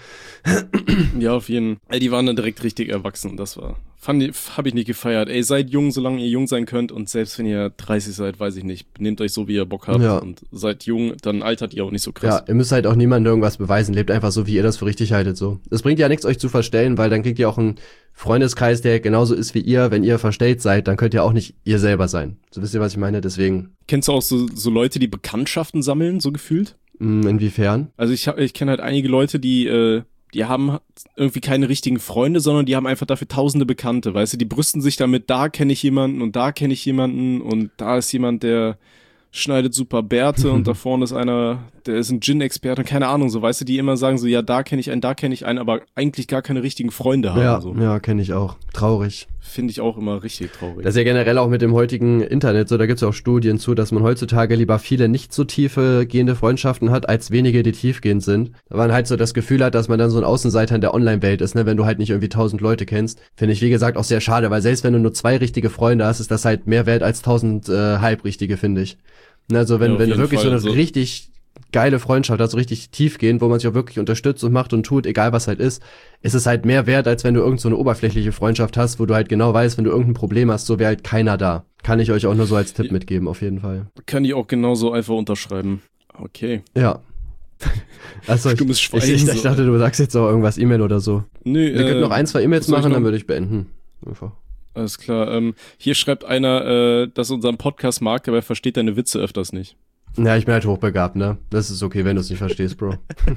Ja, auf jeden Fall. Die waren dann direkt richtig erwachsen. Das hab ich nicht gefeiert. Ey, seid jung, solange ihr jung sein könnt. Und selbst wenn ihr 30 seid, weiß ich nicht, nehmt euch so, wie ihr Bock habt. Ja. Und seid jung, dann altert ihr auch nicht so Ja, krass. ihr müsst halt auch niemandem irgendwas beweisen, lebt einfach so, wie ihr das für richtig haltet, so. Es bringt ja nichts, euch zu verstellen, weil dann kriegt ihr auch einen Freundeskreis, der genauso ist wie ihr. Wenn ihr verstellt seid, dann könnt ihr auch nicht ihr selber sein. So, wisst ihr, was ich meine? Deswegen, Kennst du auch so Leute, die Bekanntschaften sammeln, so gefühlt? inwiefern? Also ich kenne halt einige Leute, die haben irgendwie keine richtigen Freunde, sondern die haben einfach dafür tausende Bekannte, weißt du? Die brüsten sich damit, da kenne ich jemanden und da kenne ich jemanden und da ist jemand, der schneidet super Bärte und da vorne ist einer, der ist ein Gin-Experte, keine Ahnung, so, weißt du, die immer sagen so, ja, da kenne ich einen, aber eigentlich gar keine richtigen Freunde haben. Ja, so. ja, kenne ich auch. Traurig. Finde ich auch immer richtig traurig. Das ist ja generell auch mit dem heutigen Internet so, da gibt's ja auch Studien zu, dass man heutzutage lieber viele nicht so tiefe gehende Freundschaften hat, als wenige, die tiefgehend sind. Da man halt so das Gefühl hat, dass man dann so ein Außenseiter in der Online-Welt ist, ne, wenn du halt nicht irgendwie 1000 Leute kennst. Finde ich, wie gesagt, auch sehr schade, weil selbst wenn du nur 2 richtige Freunde hast, ist das halt mehr wert als 1000 halbrichtige, finde ich. Also wenn du wirklich Fall, so eine richtig geile Freundschaft hast, so richtig tiefgehend, wo man sich auch wirklich unterstützt und macht und tut, egal was halt ist es halt mehr wert, als wenn du irgend so eine oberflächliche Freundschaft hast, wo du halt genau weißt, wenn du irgendein Problem hast, so wäre halt keiner da. Kann ich euch auch nur so als Tipp mitgeben, auf jeden Fall. Kann ich auch genauso einfach unterschreiben. Okay. Ja. Also ich dachte, du sagst jetzt auch irgendwas E-Mail oder so. Nö, wir könnten noch 1, 2 E-Mails machen, dann würde ich beenden. Einfach. Alles klar. Hier schreibt einer, dass er unseren Podcast mag, aber er versteht deine Witze öfters nicht. Ja, ich bin halt hochbegabt, ne? Das ist okay, wenn du es nicht verstehst, Bro.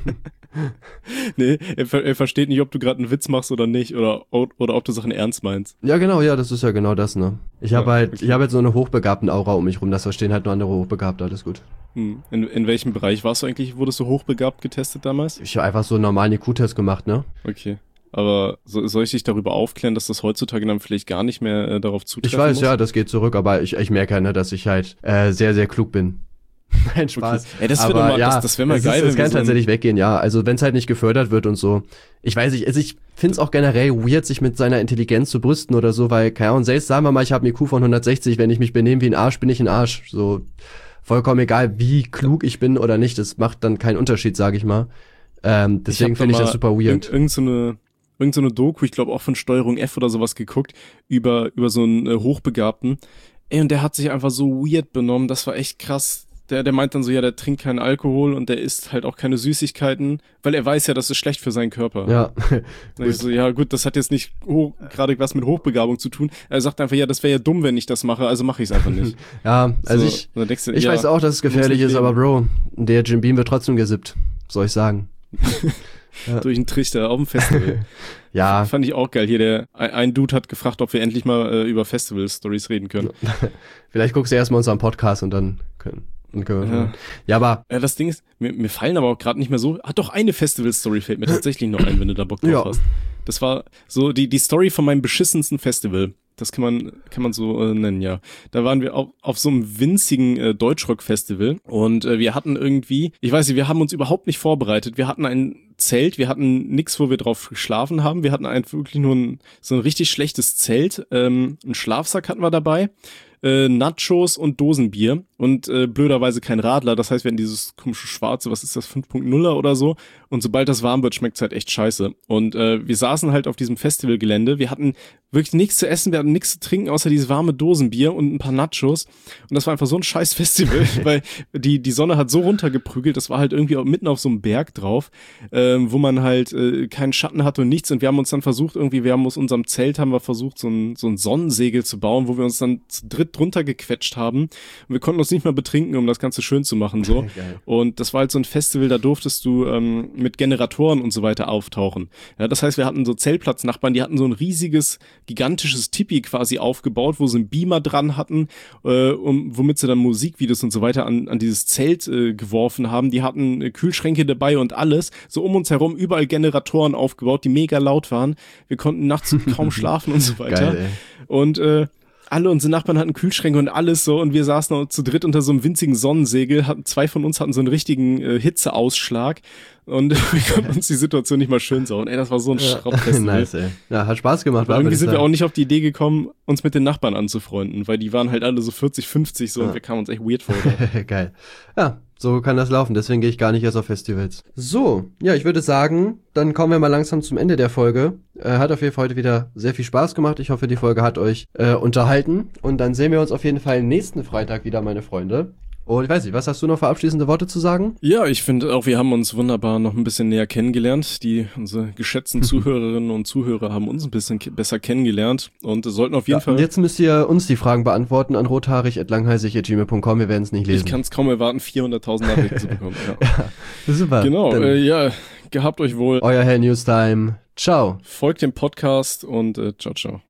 Nee, er versteht nicht, ob du gerade einen Witz machst oder nicht, oder ob du Sachen ernst meinst. Ja, genau, ja, das ist ja genau das, ne? Ich habe halt so eine hochbegabten Aura um mich rum, das verstehen halt nur andere Hochbegabte, alles gut. In welchem Bereich warst du eigentlich, wurdest du hochbegabt getestet damals? Ich habe einfach so einen normalen IQ-Test gemacht, ne? Okay. Aber soll ich dich darüber aufklären, dass das heutzutage dann vielleicht gar nicht mehr darauf zutreffen Ich weiß, muss? ja, das geht zurück, aber ich merke, ne, dass ich halt sehr, sehr klug bin. Nein, Spaß. Okay. Ey, das wäre mal, ja, das wär mal geil. Das kann tatsächlich weggehen, ja. Also wenn es halt nicht gefördert wird und so. Ich weiß nicht, also ich finde es auch generell weird, sich mit seiner Intelligenz zu brüsten oder so, weil, keine Ahnung, selbst sagen wir mal, ich habe einen IQ von 160, wenn ich mich benehme wie ein Arsch, bin ich ein Arsch. So vollkommen egal, wie klug ich bin oder nicht, das macht dann keinen Unterschied, sage ich mal. Deswegen finde ich das super weird. Irgend so eine Doku, ich glaube auch von Steuerung F oder sowas geguckt, über so einen Hochbegabten. Ey, und der hat sich einfach so weird benommen, das war echt krass. Der meint dann so, ja, der trinkt keinen Alkohol und der isst halt auch keine Süßigkeiten, weil er weiß ja, das ist schlecht für seinen Körper. Ja. Ich so, ja gut, das hat jetzt nicht gerade was mit Hochbegabung zu tun. Er sagt einfach, ja, das wäre ja dumm, wenn ich das mache, also mache ich es einfach nicht. Ja, also so, ich weiß auch, dass es gefährlich ist, aber Bro, der Jim Beam wird trotzdem gesippt, soll ich sagen. Ja. Durch einen Trichter auf dem Festival. Ja. Fand ich auch geil. Hier ein Dude hat gefragt, ob wir endlich mal über Festival-Stories reden können. Vielleicht guckst du erstmal unseren Podcast und dann können wir. Ja, aber. Ja, das Ding ist, mir fallen aber auch gerade nicht mehr so. Doch, eine Festival-Story fällt mir tatsächlich noch ein, wenn du da Bock drauf hast. Das war so die Story von meinem beschissensten Festival. Das kann man so nennen, ja. Da waren wir auf so einem winzigen Deutschrock-Festival und wir hatten irgendwie, ich weiß nicht, wir haben uns überhaupt nicht vorbereitet. Wir hatten ein Zelt, wir hatten nix, wo wir drauf geschlafen haben. Wir hatten wirklich nur so ein richtig schlechtes Zelt. Einen Schlafsack hatten wir dabei. Nachos und Dosenbier und blöderweise kein Radler, das heißt, wir hatten dieses komische schwarze, was ist das, 5.0er oder so, und sobald das warm wird, schmeckt's halt echt scheiße. Und wir saßen halt auf diesem Festivalgelände, wir hatten wirklich nichts zu essen, wir hatten nichts zu trinken, außer dieses warme Dosenbier und ein paar Nachos, und das war einfach so ein scheiß Festival, weil die Sonne hat so runtergeprügelt, das war halt irgendwie auch mitten auf so einem Berg drauf, wo man halt keinen Schatten hatte und nichts, und wir haben uns dann versucht, wir haben aus unserem Zelt, versucht, so ein Sonnensegel zu bauen, wo wir uns dann zu dritt drunter gequetscht haben. Und wir konnten uns nicht mal betrinken, um das Ganze schön zu machen, so. Geil. Und das war halt so ein Festival, da durftest du mit Generatoren und so weiter auftauchen. Ja, das heißt, wir hatten so Zeltplatznachbarn, die hatten so ein riesiges, gigantisches Tipi quasi aufgebaut, wo sie einen Beamer dran hatten, womit sie dann Musikvideos und so weiter an dieses Zelt geworfen haben. Die hatten Kühlschränke dabei und alles. So um uns herum überall Generatoren aufgebaut, die mega laut waren. Wir konnten nachts kaum schlafen und so weiter. Geil, ey. Und alle unsere Nachbarn hatten Kühlschränke und alles so, und wir saßen zu dritt unter so einem winzigen Sonnensegel, zwei von uns hatten so einen richtigen Hitzeausschlag, und wir konnten uns die Situation nicht mal schön saugen. Ey, das war so ein Schrottfestival. Nice, ey. Ja, hat Spaß gemacht. Aber irgendwie sind wir auch nicht auf die Idee gekommen, uns mit den Nachbarn anzufreunden, weil die waren halt alle so 40, 50 so, und wir kamen uns echt weird vor. Geil. Ja, so kann das laufen, deswegen gehe ich gar nicht erst auf Festivals. So, ja, ich würde sagen, dann kommen wir mal langsam zum Ende der Folge. Hat auf jeden Fall heute wieder sehr viel Spaß gemacht. Ich hoffe, die Folge hat euch unterhalten. Und dann sehen wir uns auf jeden Fall nächsten Freitag wieder, meine Freunde. Und ich weiß nicht, was hast du noch für abschließende Worte zu sagen? Ja, ich finde auch, wir haben uns wunderbar noch ein bisschen näher kennengelernt. Unsere geschätzten Zuhörerinnen und Zuhörer haben uns ein bisschen besser kennengelernt und sollten auf jeden Fall... Und jetzt müsst ihr uns die Fragen beantworten an rothaarig@langheißig@gmail.com. Wir werden es nicht lesen. Ich kann es kaum erwarten, 400.000 Nachrichten zu bekommen. Ja. Super. Genau, gehabt euch wohl. Euer Herr Newstime. Ciao. Folgt dem Podcast und ciao, ciao.